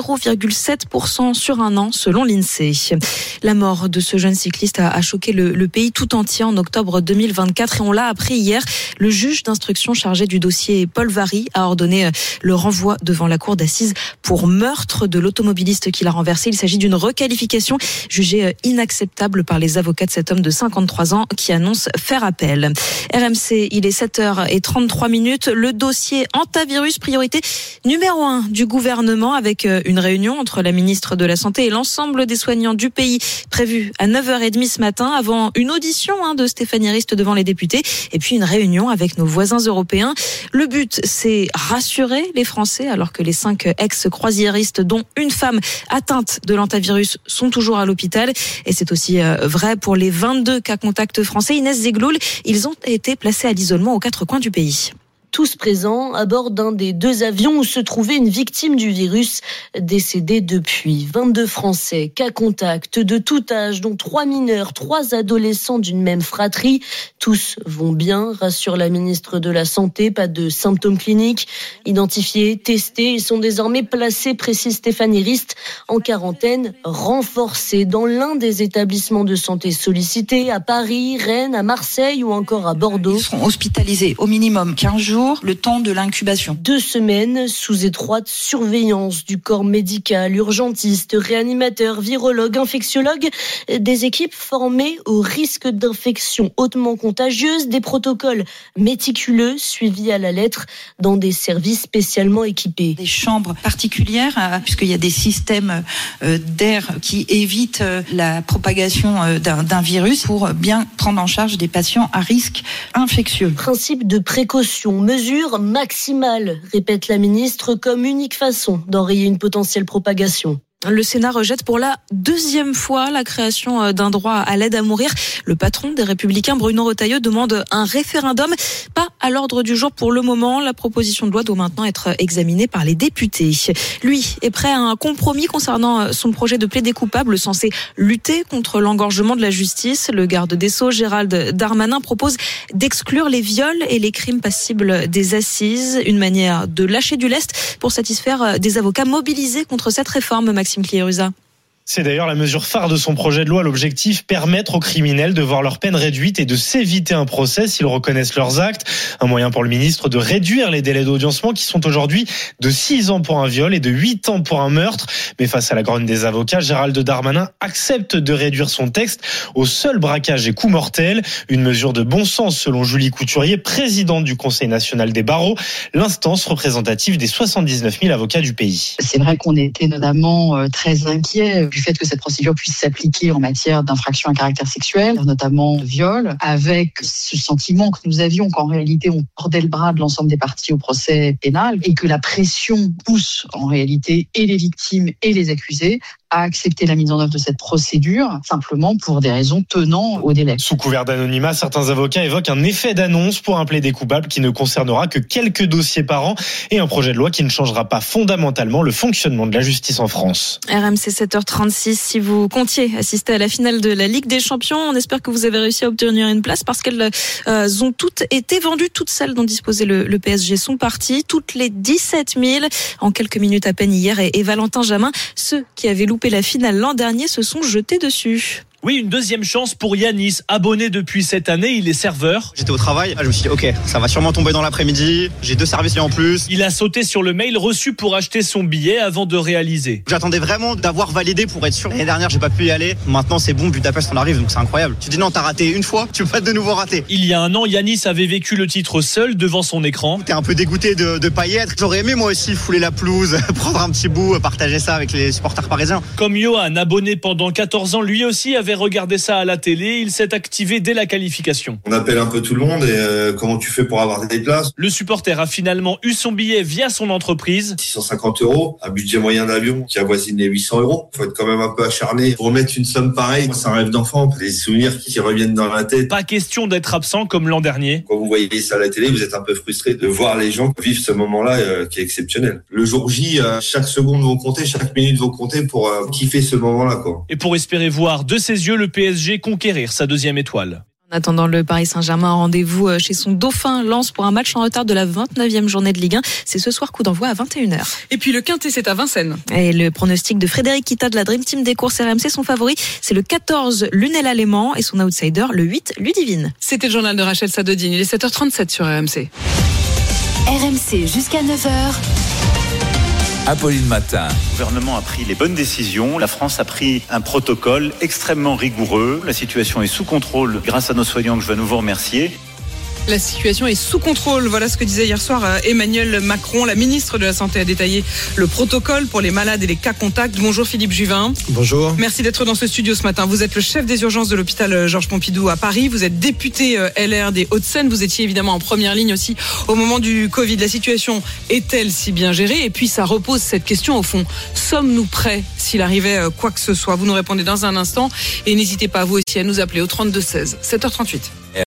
0,7% sur un an selon l'INSEE. La mort de ce jeune cycliste a choqué le pays tout entier en octobre 2024 et on l'a appris hier. Le juge d'instruction chargé du dossier, Paul Vary, a ordonné le renvoi devant la cour d'assises pour meurtre de l'automobiliste qui l'a renversé. Il s'agit d'une requalification jugée inacceptable par les avocats de cet homme de 53 ans qui annonce faire appel. RMC, il est 7h33. Le dossier antivirus, priorité numéro 1 du gouvernement, avec une réunion entre la ministre de la Santé et l'ensemble des soignants du pays prévue à 9h30 ce matin, avant une audition de Stéphanie Rist devant les députés et puis une réunion avec nos voisins européens. Le but, c'est rassurer les Français alors que les 5 ex-croisiéristes, dont une femme atteinte de l'antivirus, sont toujours à l'hôpital. Et c'est aussi vrai pour les 22 cas contacts français. Inès Zegloul, ils ont été placés à l'isolement aux 4 coins du pays. Tous présents à bord d'un des 2 avions où se trouvait une victime du virus décédée depuis. 22 Français, cas contact de tout âge, dont 3 mineurs, 3 adolescents d'une même fratrie. Tous vont bien, rassure la ministre de la Santé, pas de symptômes cliniques. Identifiés, testés, ils sont désormais placés, précise Stéphanie Rist, en quarantaine renforcée dans l'un des établissements de santé sollicités à Paris, Rennes, à Marseille ou encore à Bordeaux. Ils seront hospitalisés au minimum 15 jours. Le temps de l'incubation. 2 semaines sous étroite surveillance du corps médical, urgentistes, réanimateurs, virologues, infectiologues, des équipes formées au risque d'infection hautement contagieuse, des protocoles méticuleux suivis à la lettre dans des services spécialement équipés. Des chambres particulières, puisqu'il y a des systèmes d'air qui évitent la propagation d'un virus pour bien prendre en charge des patients à risque infectieux. Principe de précaution, mesure maximale, répète la ministre, comme unique façon d'enrayer une potentielle propagation. Le Sénat rejette pour la 2e fois la création d'un droit à l'aide à mourir. Le patron des Républicains, Bruno Retailleau, demande un référendum, pas à l'ordre du jour pour le moment. La proposition de loi doit maintenant être examinée par les députés. Lui est prêt à un compromis concernant son projet de plaider coupable censé lutter contre l'engorgement de la justice. Le garde des Sceaux, Gérald Darmanin, propose d'exclure les viols et les crimes passibles des assises. Une manière de lâcher du lest pour satisfaire des avocats mobilisés contre cette réforme, Maxime Cléruza. C'est d'ailleurs la mesure phare de son projet de loi. L'objectif, permettre aux criminels de voir leur peine réduite et de s'éviter un procès s'ils reconnaissent leurs actes. Un moyen pour le ministre de réduire les délais d'audiencement qui sont aujourd'hui de 6 ans pour un viol et de 8 ans pour un meurtre. Mais face à la grogne des avocats, Gérald Darmanin accepte de réduire son texte au seul braquage et coup mortel. Une mesure de bon sens selon Julie Couturier, présidente du Conseil national des barreaux, l'instance représentative des 79 000 avocats du pays. C'est vrai qu'on était notamment très inquiets du fait que cette procédure puisse s'appliquer en matière d'infraction à caractère sexuel, notamment de viol, avec ce sentiment que nous avions qu'en réalité on tordait le bras de l'ensemble des parties au procès pénal et que la pression pousse en réalité et les victimes et les accusés à accepter la mise en œuvre de cette procédure, simplement pour des raisons tenant au délai. Sous couvert d'anonymat, certains avocats évoquent un effet d'annonce pour un plaidé coupable qui ne concernera que quelques dossiers par an et un projet de loi qui ne changera pas fondamentalement le fonctionnement de la justice en France. RMC 7h36, si vous comptiez assister à la finale de la Ligue des Champions, on espère que vous avez réussi à obtenir une place parce qu'elles ont toutes été vendues. Toutes celles dont disposait le PSG sont parties, toutes les 17 000 en quelques minutes à peine hier. Et Valentin Jamin, ceux qui avaient loupé la finale l'an dernier se sont jetés dessus. Oui, une deuxième chance pour Yanis, abonné depuis cette année, il est serveur. J'étais au travail, je me suis dit ok, ça va sûrement tomber dans l'après-midi, j'ai 2 services en plus. Il a sauté sur le mail reçu pour acheter son billet avant de réaliser. J'attendais vraiment d'avoir validé pour être sûr. L'année dernière, j'ai pas pu y aller. Maintenant, c'est bon, Budapest on arrive, donc c'est incroyable. Tu dis non, t'as raté une fois, tu peux pas de nouveau rater. Il y a un an, Yanis avait vécu le titre seul devant son écran. T'es un peu dégoûté de pas y être. J'aurais aimé moi aussi fouler la pelouse, prendre un petit bout, partager ça avec les supporters parisiens. Comme Johan, abonné pendant 14 ans, lui aussi avait regardé ça à la télé, il s'est activé dès la qualification. On appelle un peu tout le monde et comment tu fais pour avoir des places ? Le supporter a finalement eu son billet via son entreprise. 650 €, un budget moyen d'avion qui avoisine les 800 €. Faut être quand même un peu acharné pour mettre une somme pareille. C'est un rêve d'enfant, des souvenirs qui reviennent dans la tête. Pas question d'être absent comme l'an dernier. Quand vous voyez ça à la télé, vous êtes un peu frustré de voir les gens vivre ce moment-là qui est exceptionnel. Le jour J, chaque seconde va compter, chaque minute va compter pour kiffer ce moment-là, quoi. Et pour espérer voir de ses yeux le PSG conquérir sa 2e étoile. En attendant, le Paris Saint-Germain, rendez-vous chez son dauphin Lens pour un match en retard de la 29e journée de Ligue 1. C'est ce soir, coup d'envoi à 21h. Et puis le Quintet, c'est à Vincennes. Et le pronostic de Frédéric Kita de la Dream Team des courses RMC, son favori, c'est le 14 Lunella Léman et son outsider, le 8 Ludivine. C'était le journal de Rachel Sadodine. Il est 7h37 sur RMC. RMC jusqu'à 9h. Apolline Matin. Le gouvernement a pris les bonnes décisions. La France a pris un protocole extrêmement rigoureux. La situation est sous contrôle grâce à nos soignants que je veux à nouveau remercier. La situation est sous contrôle. Voilà ce que disait hier soir Emmanuel Macron. La ministre de la Santé a détaillé le protocole pour les malades et les cas contacts. Bonjour Philippe Juvin. Bonjour. Merci d'être dans ce studio ce matin. Vous êtes le chef des urgences de l'hôpital Georges Pompidou à Paris. Vous êtes député LR des Hauts-de-Seine. Vous étiez évidemment en première ligne aussi au moment du Covid. La situation est-elle si bien gérée ? Et puis ça repose cette question au fond. Sommes-nous prêts s'il arrivait quoi que ce soit ? Vous nous répondez dans un instant. Et n'hésitez pas vous aussi à nous appeler au 32 16. 7h38.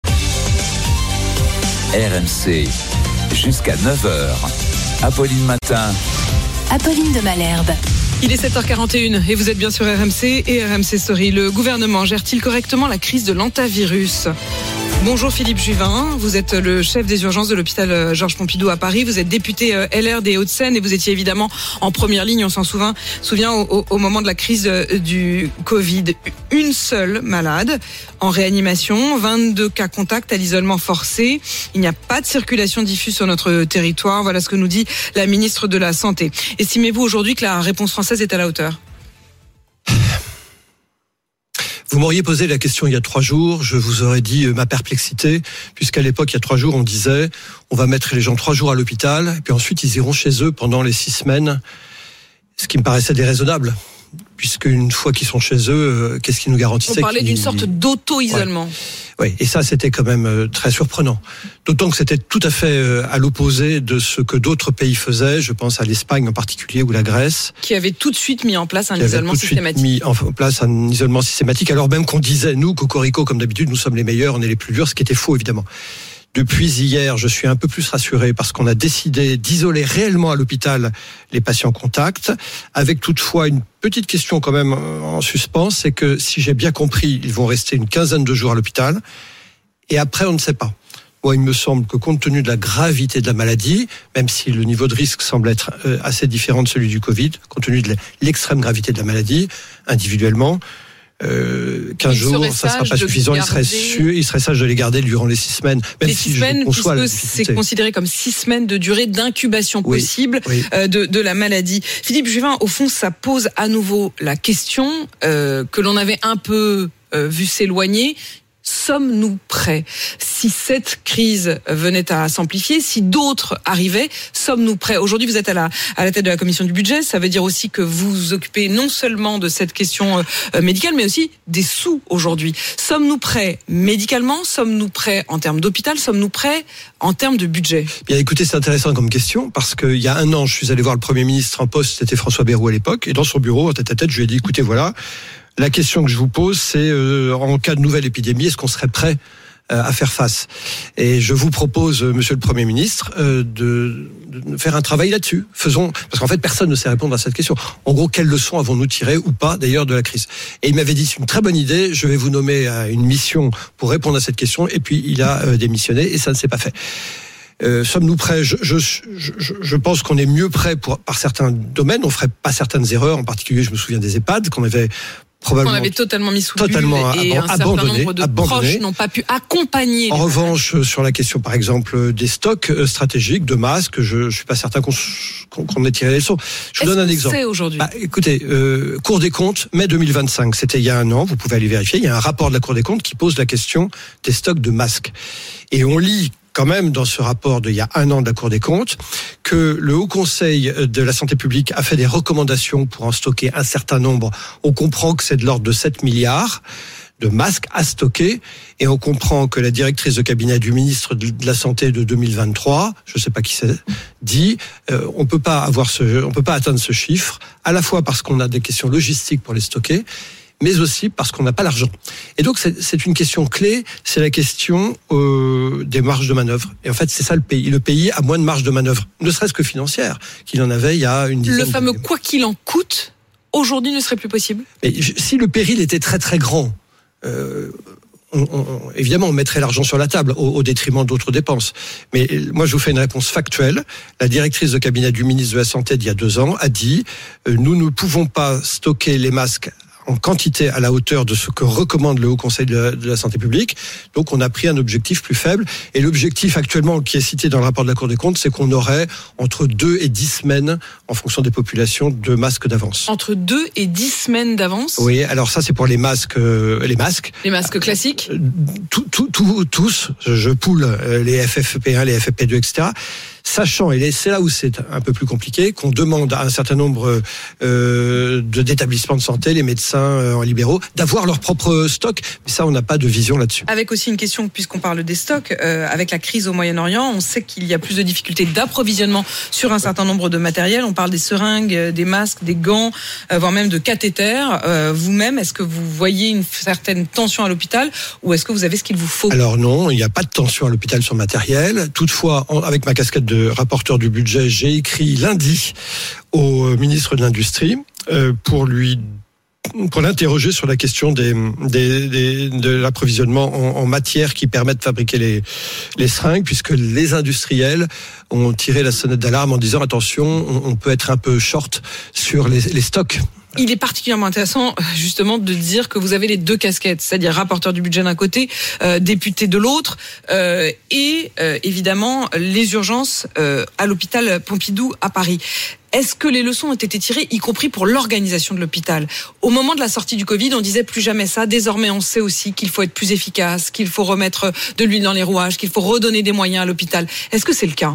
RMC, jusqu'à 9h. Apolline Matin. Apolline de Malherbe. Il est 7h41 et vous êtes bien sur RMC et RMC Story. Le gouvernement gère-t-il correctement la crise de l'hantavirus ? Bonjour Philippe Juvin, vous êtes le chef des urgences de l'hôpital Georges Pompidou à Paris. Vous êtes député LR des Hauts-de-Seine et vous étiez évidemment en première ligne, on s'en souvient au moment de la crise du Covid. Une seule malade en réanimation, 22 cas contacts à l'isolement forcé. Il n'y a pas de circulation diffuse sur notre territoire. Voilà ce que nous dit la ministre de la Santé. Estimez-vous aujourd'hui que la réponse française est à la hauteur ? Vous m'auriez posé la question il y a 3 jours, je vous aurais dit ma perplexité, puisqu'à l'époque, il y a 3 jours, on disait, on va mettre les gens 3 jours à l'hôpital, et puis ensuite ils iront chez eux pendant les 6 semaines, ce qui me paraissait déraisonnable, puisque une fois qu'ils sont chez eux, qu'est-ce qui nous garantissait ? On parlait d'une sorte d'auto-isolement. Oui, et ça c'était quand même très surprenant. D'autant que c'était tout à fait à l'opposé de ce que d'autres pays faisaient. Je pense à l'Espagne en particulier ou la Grèce. Qui avait tout de suite mis en place un isolement systématique. Mis en place un isolement systématique, alors même qu'on disait, nous, cocorico, comme d'habitude, nous sommes les meilleurs, on est les plus durs, ce qui était faux évidemment. Depuis hier, je suis un peu plus rassuré parce qu'on a décidé d'isoler réellement à l'hôpital les patients contacts, avec toutefois une petite question quand même en suspens, c'est que si j'ai bien compris, ils vont rester une quinzaine de jours à l'hôpital, et après on ne sait pas. Moi, il me semble que compte tenu de la gravité de la maladie, même si le niveau de risque semble être assez différent de celui du Covid, compte tenu de l'extrême gravité de la maladie, individuellement, 15 jours, ça ne sera pas suffisant. Il serait sage de les garder durant les 6 semaines. Même les 6 semaines, puisque c'est considéré comme 6 semaines de durée d'incubation possible de la maladie. Philippe Juvin, au fond, ça pose à nouveau la question que l'on avait un peu vu s'éloigner. Sommes-nous prêts ? Si cette crise venait à s'amplifier, si d'autres arrivaient, sommes-nous prêts ? Aujourd'hui, vous êtes à la tête de la commission du budget. Ça veut dire aussi que vous vous occupez non seulement de cette question médicale, mais aussi des sous aujourd'hui. Sommes-nous prêts médicalement ? Sommes-nous prêts en termes d'hôpital ? Sommes-nous prêts en termes de budget ? Bien, écoutez, c'est intéressant comme question, parce qu'il y a un an, je suis allé voir le Premier ministre en poste, c'était François Bayrou à l'époque, et dans son bureau, en tête à tête, je lui ai dit, écoutez, voilà, la question que je vous pose, c'est en cas de nouvelle épidémie, est-ce qu'on serait prêt à faire face ? Et je vous propose, Monsieur le Premier ministre, de faire un travail là-dessus. Faisons, parce qu'en fait, personne ne sait répondre à cette question. En gros, quelles leçons avons-nous tirées ou pas, d'ailleurs, de la crise ? Et il m'avait dit, c'est une très bonne idée, je vais vous nommer à une mission pour répondre à cette question. Et puis, il a démissionné et ça ne s'est pas fait. Sommes-nous prêts ? Je pense qu'on est mieux prêts par certains domaines. On ferait pas certaines erreurs. En particulier, je me souviens des EHPAD qu'on avait probablement totalement mis sous bulle et un certain nombre de proches n'ont pas pu accompagner. En revanche, sur la question, par exemple, des stocks stratégiques de masques, je suis pas certain qu'on ait tiré les leçons. Je vous donne un exemple. C'est aujourd'hui. Écoutez, Cour des comptes, mai 2025, c'était il y a un an. Vous pouvez aller vérifier. Il y a un rapport de la Cour des comptes qui pose la question des stocks de masques. Et on lit quand même dans ce rapport d'il y a un an de la Cour des comptes que le Haut Conseil de la santé publique a fait des recommandations pour en stocker un certain nombre. On comprend que c'est de l'ordre de 7 milliards de masques à stocker, et on comprend que la directrice de cabinet du ministre de la Santé de 2023, je ne sais pas qui c'est, dit on peut pas atteindre ce chiffre, à la fois parce qu'on a des questions logistiques pour les stocker, mais aussi parce qu'on n'a pas l'argent. Et donc, c'est une question clé, c'est la question des marges de manœuvre. Et en fait, c'est ça le pays. Le pays a moins de marge de manœuvre, ne serait-ce que financière, qu'il en avait il y a une dizaine d'années. Le fameux quoi qu'il en coûte, aujourd'hui ne serait plus possible ? Mais si le péril était très très grand, évidemment, on mettrait l'argent sur la table au détriment d'autres dépenses. Mais moi, je vous fais une réponse factuelle. La directrice de cabinet du ministre de la Santé d'il y a 2 ans a dit nous ne pouvons pas stocker les masques en quantité à la hauteur de ce que recommande le Haut Conseil de la santé publique. Donc, on a pris un objectif plus faible. Et l'objectif actuellement qui est cité dans le rapport de la Cour des comptes, c'est qu'on aurait entre 2 et 10 semaines, en fonction des populations, de masques d'avance. Entre 2 et 10 semaines d'avance ? Oui, alors ça, c'est pour les masques. Les masques classiques ? Tous. Je poule les FFP1, les FFP2, etc. Sachant, et c'est là où c'est un peu plus compliqué, qu'on demande à un certain nombre d'établissements de santé, les médecins en libéraux, d'avoir leur propre stock. Mais ça, on n'a pas de vision là-dessus. Avec aussi une question, puisqu'on parle des stocks, avec la crise au Moyen-Orient, on sait qu'il y a plus de difficultés d'approvisionnement sur un certain nombre de matériels. On parle des seringues, des masques, des gants, voire même de cathéters. Vous-même, est-ce que vous voyez une certaine tension à l'hôpital ou est-ce que vous avez ce qu'il vous faut ? Alors non, il n'y a pas de tension à l'hôpital sur le matériel. Toutefois, avec ma casquette de rapporteur du budget, j'ai écrit lundi au ministre de l'Industrie pour l'interroger sur la question de l'approvisionnement en matières qui permettent de fabriquer les seringues, puisque les industriels ont tiré la sonnette d'alarme en disant attention, on peut être un peu short sur les stocks. Il est particulièrement intéressant, justement, de dire que vous avez les 2 casquettes, c'est-à-dire rapporteur du budget d'un côté, député de l'autre, et évidemment les urgences à l'hôpital Pompidou à Paris. Est-ce que les leçons ont été tirées, y compris pour l'organisation de l'hôpital ? Au moment de la sortie du Covid, on disait plus jamais ça. Désormais, on sait aussi qu'il faut être plus efficace, qu'il faut remettre de l'huile dans les rouages, qu'il faut redonner des moyens à l'hôpital. Est-ce que c'est le cas ?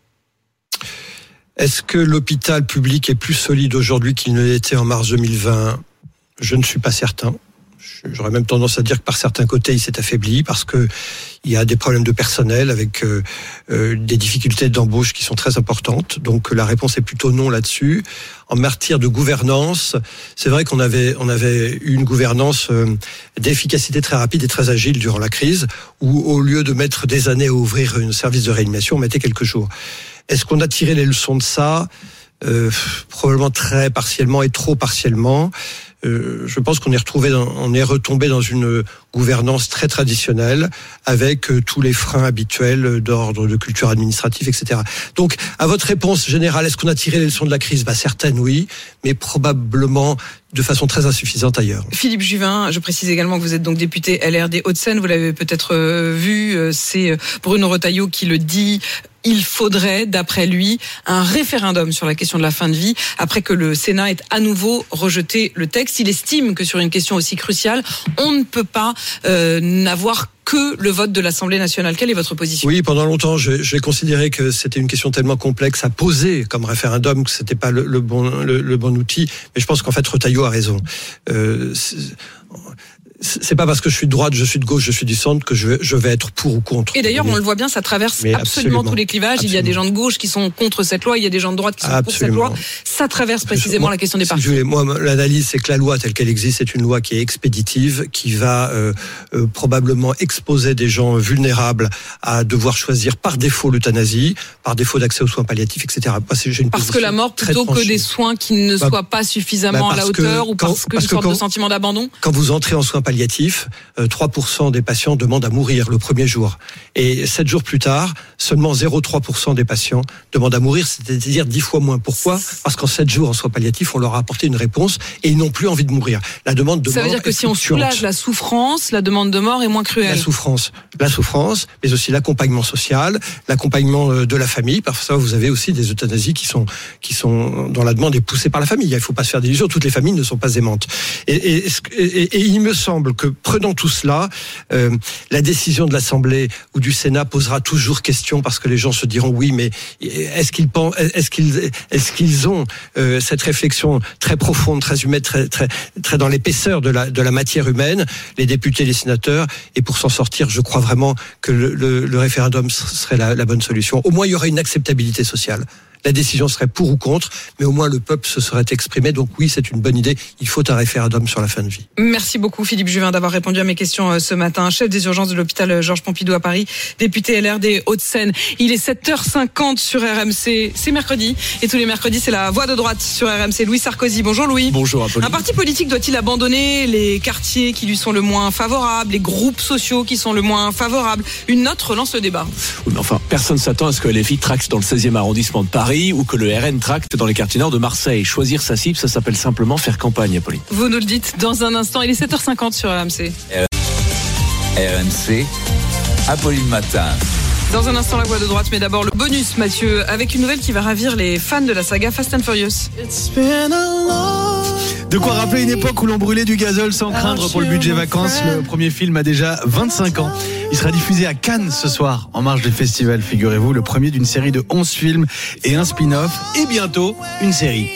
Est-ce que l'hôpital public est plus solide aujourd'hui qu'il ne l'était en mars 2020 ? Je ne suis pas certain. Je j'aurais même tendance à dire que par certains côtés, il s'est affaibli parce que il y a des problèmes de personnel avec des difficultés d'embauche qui sont très importantes. Donc la réponse est plutôt non là-dessus. En matière de gouvernance, c'est vrai qu'on avait eu une gouvernance d'efficacité très rapide et très agile durant la crise, où au lieu de mettre des années à ouvrir un service de réanimation, on mettait quelques jours. Est-ce qu'on a tiré les leçons de ça ? Probablement très partiellement et trop partiellement. Je pense qu'on est retombé dans une gouvernance très traditionnelle avec tous les freins habituels d'ordre de culture administrative, etc. Donc, à votre réponse générale, est-ce qu'on a tiré les leçons de la crise ? Certaines oui, mais probablement de façon très insuffisante ailleurs. Philippe Juvin, je précise également que vous êtes donc député LR des Hauts-de-Seine. Vous l'avez peut-être vu, c'est Bruno Retailleau qui le dit. Il faudrait, d'après lui, un référendum sur la question de la fin de vie après que le Sénat ait à nouveau rejeté le texte. Il estime que sur une question aussi cruciale, on ne peut pas n'avoir que le vote de l'Assemblée nationale. Quelle est votre position ? Oui, pendant longtemps, j'ai considéré que c'était une question tellement complexe à poser comme référendum que c'était pas le bon outil. Mais je pense qu'en fait, Retailleau a raison. C'est pas parce que je suis de droite, je suis de gauche, je suis du centre que je vais être pour ou contre. Et d'ailleurs, on le voit bien, ça traverse absolument tous les clivages. Absolument. Il y a des gens de gauche qui sont contre cette loi, il y a des gens de droite qui sont pour cette loi. Ça traverse précisément la question des partis. Moi, l'analyse, c'est que la loi telle qu'elle existe, c'est une loi qui est expéditive, qui va probablement exposer des gens vulnérables à devoir choisir par défaut l'euthanasie, par défaut d'accès aux soins palliatifs, etc. Parce que la mort, plutôt que des soins qui ne soient pas suffisamment à la hauteur, ou parce qu'une sorte de sentiment d'abandon ? Quand vous entrez en soins palliatifs, 3% des patients demandent à mourir le premier jour. Et 7 jours plus tard, seulement 0,3% des patients demandent à mourir, c'est-à-dire 10 fois moins. Pourquoi ? Parce qu'en 7 jours en soins palliatifs, on leur a apporté une réponse et ils n'ont plus envie de mourir. La demande de mort. Ça veut dire que si on soulage la souffrance, la demande de mort est moins cruelle. La souffrance, mais aussi l'accompagnement social, l'accompagnement de la famille. Parfois, vous avez aussi des euthanasies qui sont dont la demande est poussée par la famille. Il ne faut pas se faire d'illusions. Toutes les familles ne sont pas aimantes. Et il me semble que prenant tout cela, la décision de l'Assemblée ou du Sénat posera toujours question parce que les gens se diront oui, mais est-ce qu'ils ont cette réflexion très profonde, très humaine, très dans l'épaisseur de la matière humaine, les députés, les sénateurs, et pour s'en sortir, je crois vraiment que le référendum serait la bonne solution. Au moins, il y aurait une acceptabilité sociale. La décision serait pour ou contre, mais au moins le peuple se serait exprimé. Donc oui, c'est une bonne idée. Il faut un référendum sur la fin de vie. Merci beaucoup Philippe Juvin d'avoir répondu à mes questions ce matin. Chef des urgences de l'hôpital Georges Pompidou à Paris, député LR des Hauts-de-Seine. Il est 7h50 sur RMC. C'est mercredi. Et tous les mercredis, c'est la voix de droite sur RMC. Louis Sarkozy. Bonjour Louis. Bonjour Apolline. Un parti politique doit-il abandonner les quartiers qui lui sont le moins favorables, les groupes sociaux qui sont le moins favorables ? Une note relance le débat. Oui, mais enfin, personne ne s'attend à ce que LFI tracte dans le 16e arrondissement de Paris ou que le RN tracte dans les quartiers nord de Marseille. Choisir sa cible, ça s'appelle simplement faire campagne, Apolline. Vous nous le dites dans un instant. Il est 7h50 sur RMC. RMC, Apolline Matin. Dans un instant, la voix de droite, mais d'abord le bonus, Mathieu, avec une nouvelle qui va ravir les fans de la saga Fast and Furious. De quoi rappeler une époque où l'on brûlait du gazole sans craindre pour le budget vacances. Le premier film a déjà 25 ans. Il sera diffusé à Cannes ce soir, en marge du festival, figurez-vous. Le premier d'une série de 11 films et un spin-off. Et bientôt, une série.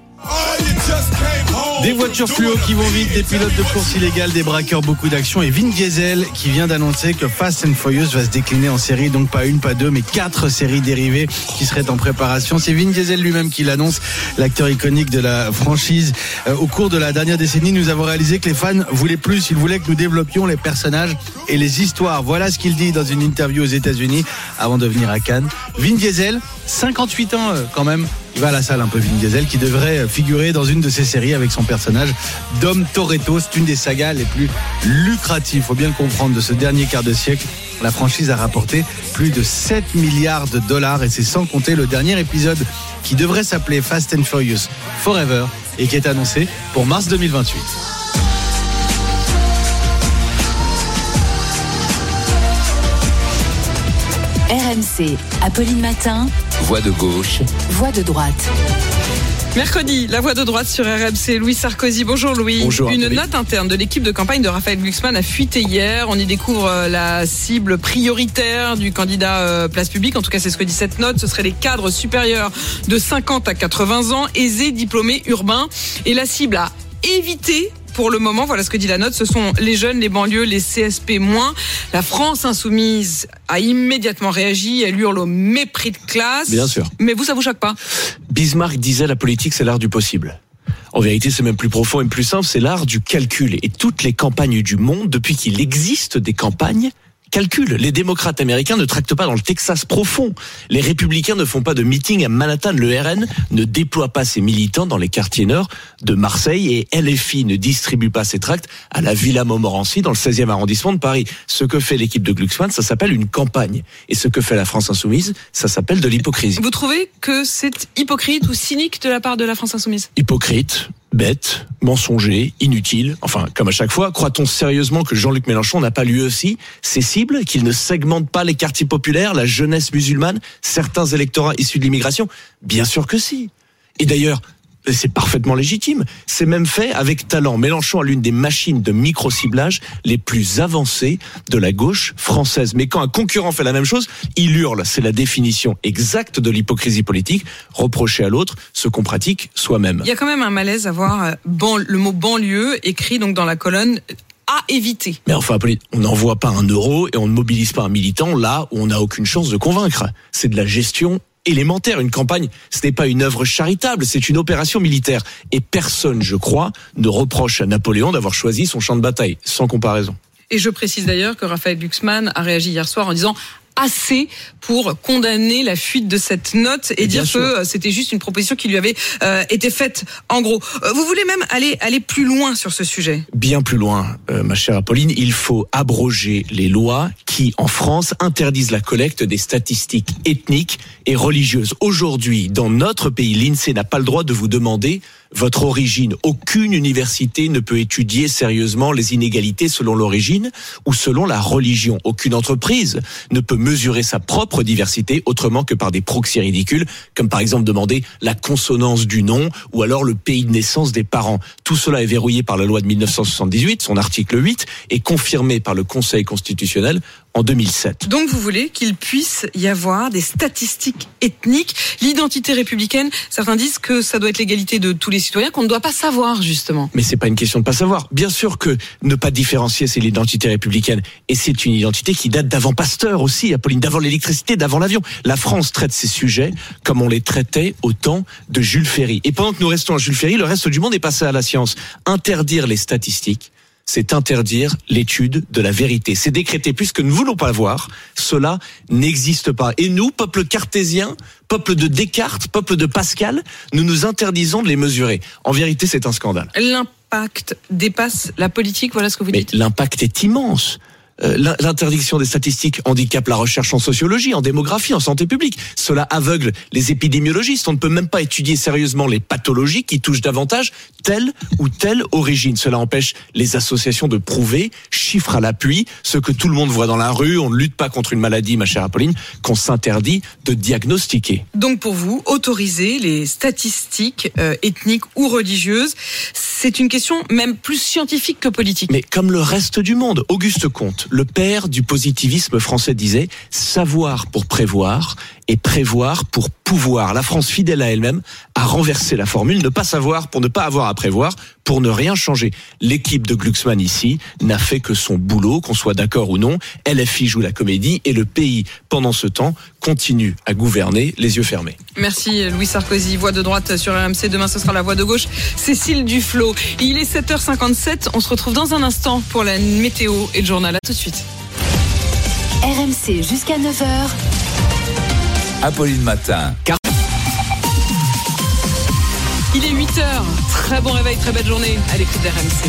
Des voitures fluo qui vont vite, des pilotes de course illégales, des braqueurs, beaucoup d'action, et Vin Diesel qui vient d'annoncer que Fast and Furious va se décliner en série, donc pas une, pas deux, mais 4 séries dérivées qui seraient en préparation. C'est Vin Diesel lui-même qui l'annonce, l'acteur iconique de la franchise. Au cours de la dernière décennie, nous avons réalisé que les fans voulaient plus, ils voulaient que nous développions les personnages et les histoires. Voilà ce qu'il dit dans une interview aux États-Unis avant de venir à Cannes. Vin Diesel, 58 ans quand même. Il va à la salle un peu, Vin Diesel, qui devrait figurer dans une de ses séries avec son personnage Dom Toretto. C'est une des sagas les plus lucratives, faut bien le comprendre, de ce dernier quart de siècle. La franchise a rapporté plus de 7 milliards de dollars et c'est sans compter le dernier épisode qui devrait s'appeler Fast and Furious Forever et qui est annoncé pour mars 2028. RMC, Apolline Matin. Voix de gauche. Voix de droite. Mercredi, la voix de droite sur RMC, Louis Sarkozy. Bonjour Louis. Bonjour. Une note interne de l'équipe de campagne de Raphaël Glucksmann a fuité hier. On y découvre la cible prioritaire du candidat Place Publique. En tout cas, c'est ce que dit cette note. Ce seraient les cadres supérieurs de 50 à 80 ans, aisés, diplômés, urbains. Et la cible à éviter pour le moment, voilà ce que dit la note, ce sont les jeunes, les banlieues, les CSP-. La France insoumise a immédiatement réagi, elle hurle au mépris de classe. Bien sûr. Mais vous, ça vous choque pas? Bismarck disait la politique, c'est l'art du possible. En vérité, c'est même plus profond et plus simple, c'est l'art du calcul. Et toutes les campagnes du monde, depuis qu'il existe des campagnes, calculent. Les démocrates américains ne tractent pas dans le Texas profond. Les républicains ne font pas de meeting à Manhattan. Le RN ne déploie pas ses militants dans les quartiers nord de Marseille et LFI ne distribue pas ses tracts à la Villa Montmorency dans le 16e arrondissement de Paris. Ce que fait l'équipe de Glucksmann, ça s'appelle une campagne. Et ce que fait la France insoumise, ça s'appelle de l'hypocrisie. Vous trouvez que c'est hypocrite ou cynique de la part de la France insoumise? Hypocrite, bête, mensonger, inutile. Enfin, comme à chaque fois, croit-on sérieusement que Jean-Luc Mélenchon n'a pas lui aussi ses cibles, qu'il ne segmente pas les quartiers populaires, la jeunesse musulmane, certains électorats issus de l'immigration? Bien sûr que si. Et d'ailleurs, c'est parfaitement légitime. C'est même fait avec talent. Mélenchon a l'une des machines de micro-ciblage les plus avancées de la gauche française. Mais quand un concurrent fait la même chose, il hurle. C'est la définition exacte de l'hypocrisie politique. Reprocher à l'autre ce qu'on pratique soi-même. Il y a quand même un malaise à voir le mot banlieue écrit donc dans la colonne à éviter. Mais enfin, on n'envoie pas 1 euro et on ne mobilise pas un militant là où on n'a aucune chance de convaincre. C'est de la gestion élémentaire. Une campagne, ce n'est pas une œuvre charitable, c'est une opération militaire. Et personne, je crois, ne reproche à Napoléon d'avoir choisi son champ de bataille, sans comparaison. Et je précise d'ailleurs que Raphaël Glucksmann a réagi hier soir en disant assez pour condamner la fuite de cette note et dire que c'était juste une proposition qui lui avait été faite en gros. Vous voulez même aller plus loin sur ce sujet? Bien plus loin, ma chère Apolline, il faut abroger les lois qui, en France, interdisent la collecte des statistiques ethniques et religieuses. Aujourd'hui, dans notre pays, l'INSEE n'a pas le droit de vous demander votre origine. Aucune université ne peut étudier sérieusement les inégalités selon l'origine ou selon la religion. Aucune entreprise ne peut mesurer sa propre diversité autrement que par des proxys ridicules, comme par exemple demander la consonance du nom ou alors le pays de naissance des parents. Tout cela est verrouillé par la loi de 1978, son article 8, et confirmé par le Conseil constitutionnel en 2007. Donc vous voulez qu'il puisse y avoir des statistiques ethniques, l'identité républicaine, certains disent que ça doit être l'égalité de tous les citoyens, qu'on ne doit pas savoir justement. Mais c'est pas une question de pas savoir. Bien sûr que ne pas différencier, c'est l'identité républicaine. Et c'est une identité qui date d'avant Pasteur aussi, Apolline, d'avant l'électricité, d'avant l'avion. La France traite ces sujets comme on les traitait au temps de Jules Ferry. Et pendant que nous restons à Jules Ferry, le reste du monde est passé à la science. Interdire les statistiques, c'est interdire l'étude de la vérité. C'est décréter, puisque nous ne voulons pas voir, cela n'existe pas. Et nous, peuple cartésien, peuple de Descartes, peuple de Pascal, nous nous interdisons de les mesurer. En vérité, c'est un scandale. L'impact dépasse la politique, voilà ce que vous dites. Mais l'impact est immense. L'interdiction des statistiques handicape la recherche en sociologie, en démographie, en santé publique. Cela aveugle les épidémiologistes. On ne peut même pas étudier sérieusement les pathologies qui touchent davantage telle ou telle origine. Cela empêche les associations de prouver, chiffres à l'appui, ce que tout le monde voit dans la rue. On ne lutte pas contre une maladie, ma chère Apolline, qu'on s'interdit de diagnostiquer. Donc pour vous, autoriser les statistiques ethniques ou religieuses, c'est une question même plus scientifique que politique. Mais comme le reste du monde, Auguste Comte, le père du positivisme français, disait « savoir pour prévoir et prévoir pour pouvoir ». La France, fidèle à elle-même, a renversé la formule, ne pas savoir pour ne pas avoir à prévoir, pour ne rien changer. L'équipe de Glucksmann ici n'a fait que son boulot, qu'on soit d'accord ou non. LFI joue la comédie et le pays, pendant ce temps, continue à gouverner les yeux fermés. Merci Louis Sarkozy, voix de droite sur RMC. Demain, ce sera la voix de gauche, Cécile Duflot. Il est 7h57, on se retrouve dans un instant pour la météo et le journal. À tout de suite. RMC jusqu'à 9h. Apolline Matin. Il est 8h. Très bon réveil, très belle journée à l'écoute d'RMC.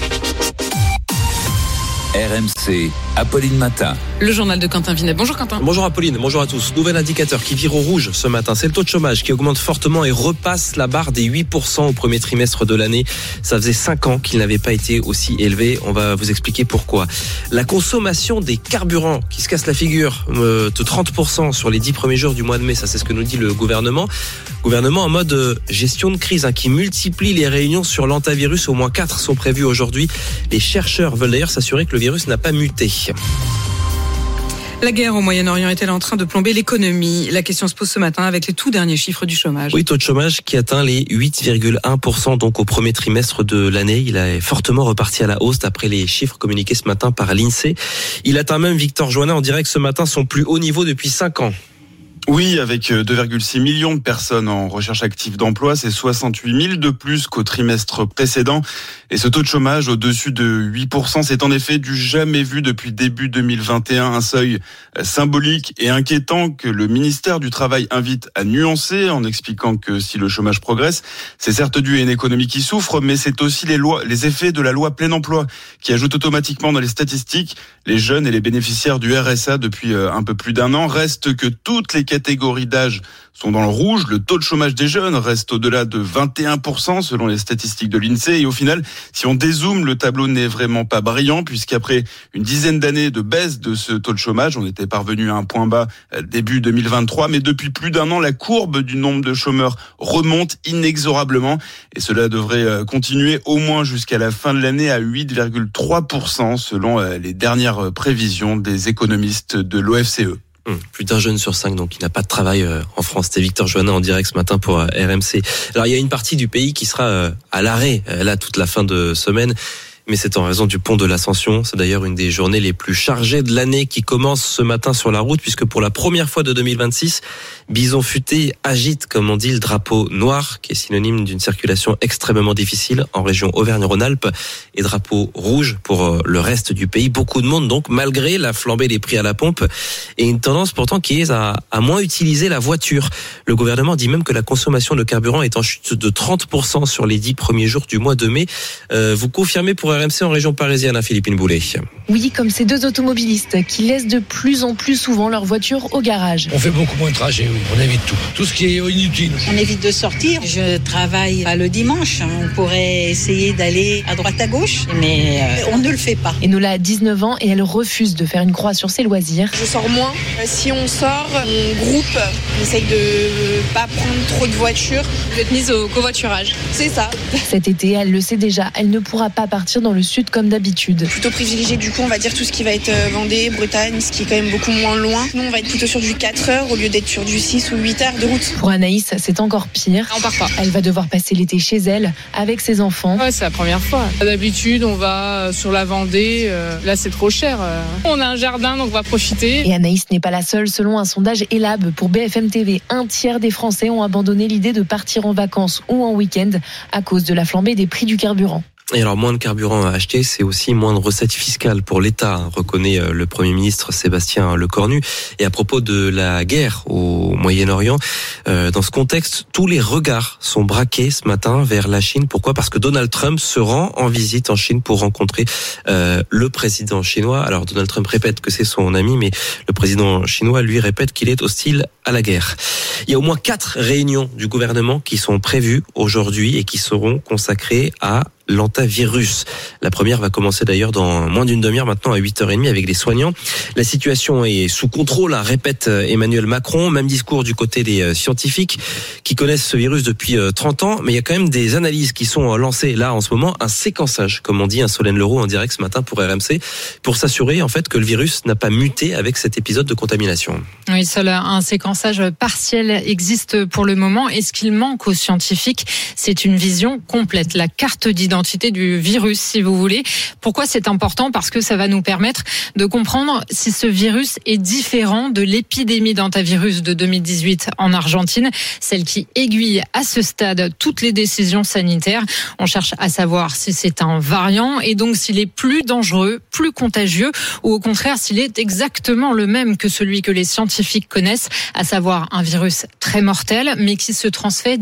RMC, Apolline Matin. Le journal de Quentin Vinet. Bonjour Quentin. Bonjour Apolline, bonjour à tous. Nouvel indicateur qui vire au rouge ce matin, c'est le taux de chômage qui augmente fortement et repasse la barre des 8% au premier trimestre de l'année. Ça faisait 5 ans qu'il n'avait pas été aussi élevé. On va vous expliquer pourquoi. La consommation des carburants qui se casse la figure de 30% sur les 10 premiers jours du mois de mai, ça c'est ce que nous dit le gouvernement. Gouvernement en mode gestion de crise qui multiplie les réunions sur l'antivirus. Au moins 4 sont prévues aujourd'hui. Les chercheurs veulent d'ailleurs s'assurer que le virus n'a pas muté. La guerre au Moyen-Orient est-elle en train de plomber l'économie? La question se pose ce matin avec les tout derniers chiffres du chômage. Oui, taux de chômage qui atteint les 8,1% donc au premier trimestre de l'année. Il est fortement reparti à la hausse d'après les chiffres communiqués ce matin par l'INSEE. Il atteint même, Victor Joannin, en direct ce matin, son plus haut niveau depuis 5 ans. Oui, avec 2,6 millions de personnes en recherche active d'emploi, c'est 68 000 de plus qu'au trimestre précédent. Et ce taux de chômage au-dessus de 8%, c'est en effet du jamais vu depuis début 2021, un seuil symbolique et inquiétant que le ministère du Travail invite à nuancer en expliquant que si le chômage progresse, c'est certes dû à une économie qui souffre, mais c'est aussi les effets de la loi plein emploi qui ajoutent automatiquement dans les statistiques les jeunes et les bénéficiaires du RSA depuis un peu plus d'un an. Reste que toutes les catégories d'âge sont dans le rouge. Le taux de chômage des jeunes reste au-delà de 21% selon les statistiques de l'INSEE. Et au final, si on dézoome, le tableau n'est vraiment pas brillant puisqu'après une dizaine d'années de baisse de ce taux de chômage, on était parvenu à un point bas début 2023. Mais depuis plus d'un an, la courbe du nombre de chômeurs remonte inexorablement. Et cela devrait continuer au moins jusqu'à la fin de l'année à 8,3% selon les dernières prévisions des économistes de l'OFCE. Plus d'un jeune sur 5 donc qui n'a pas de travail en France. C'était Victor Joannin en direct ce matin pour RMC. Alors il y a une partie du pays qui sera à l'arrêt là toute la fin de semaine. Mais c'est en raison du pont de l'Ascension. C'est d'ailleurs une des journées les plus chargées de l'année qui commence ce matin sur la route, puisque pour la première fois de 2026, Bison Futé agite, comme on dit, le drapeau noir, qui est synonyme d'une circulation extrêmement difficile en région Auvergne-Rhône-Alpes, et drapeau rouge pour le reste du pays. Beaucoup de monde, donc, malgré la flambée des prix à la pompe, et une tendance pourtant qui est à moins utiliser la voiture. Le gouvernement dit même que la consommation de carburant est en chute de 30% sur les 10 premiers jours du mois de mai. Vous confirmez pour RMC en région parisienne, Philippine Boulet? Oui, comme ces deux automobilistes qui laissent de plus en plus souvent leur voiture au garage. On fait beaucoup moins de trajets, oui. On évite tout. Tout ce qui est inutile. On évite de sortir. Je travaille pas le dimanche. On pourrait essayer d'aller à droite à gauche, mais on ne le fait pas. Enola a 19 ans et elle refuse de faire une croix sur ses loisirs. Je sors moins. Si on sort, on groupe. On essaye de pas prendre trop de voitures. D'être mise au covoiturage. C'est ça. Cet été, elle le sait déjà, elle ne pourra pas partir dans le sud comme d'habitude. Plutôt privilégié du coup, on va dire tout ce qui va être Vendée, Bretagne, ce qui est quand même beaucoup moins loin. Nous, on va être plutôt sur du 4 heures au lieu d'être sur du 6 ou 8 heures de route. Pour Anaïs, c'est encore pire. On part pas. Elle va devoir passer l'été chez elle, avec ses enfants. Ouais, c'est la première fois. D'habitude, on va sur la Vendée. Là, c'est trop cher. On a un jardin, donc on va profiter. Et Anaïs n'est pas la seule. Selon un sondage Elab pour BFM TV, 1/3 des Français ont abandonné l'idée de partir en vacances ou en week-end à cause de la flambée des prix du carburant. Et alors, moins de carburant à acheter, c'est aussi moins de recettes fiscales pour l'État, reconnaît le Premier ministre Sébastien Lecornu. Et à propos de la guerre au Moyen-Orient, dans ce contexte, tous les regards sont braqués ce matin vers la Chine. Pourquoi ? Parce que Donald Trump se rend en visite en Chine pour rencontrer le président chinois. Alors, Donald Trump répète que c'est son ami, mais le président chinois, lui, répète qu'il est hostile à la guerre. Il y a au moins 4 réunions du gouvernement qui sont prévues aujourd'hui et qui seront consacrées à l'antivirus. La première va commencer d'ailleurs dans moins d'une demi-heure maintenant à 8h30 avec les soignants. La situation est sous contrôle, répète Emmanuel Macron. Même discours du côté des scientifiques qui connaissent ce virus depuis 30 ans. Mais il y a quand même des analyses qui sont lancées là en ce moment. Un séquençage, comme on dit, Solène Leroux en direct ce matin pour RMC, pour s'assurer en fait que le virus n'a pas muté avec cet épisode de contamination. Oui, seul un séquençage partiel existe pour le moment. Et ce qu'il manque aux scientifiques, c'est une vision complète, la carte d'identité du virus, si vous voulez. Pourquoi c'est important ? Parce que ça va nous permettre de comprendre si ce virus est différent de l'épidémie d'hantavirus de 2018 en Argentine, celle qui aiguille à ce stade toutes les décisions sanitaires. On cherche à savoir si c'est un variant et donc s'il est plus dangereux, plus contagieux ou au contraire s'il est exactement le même que celui que les scientifiques connaissent, à savoir un virus très mortel mais qui se transmet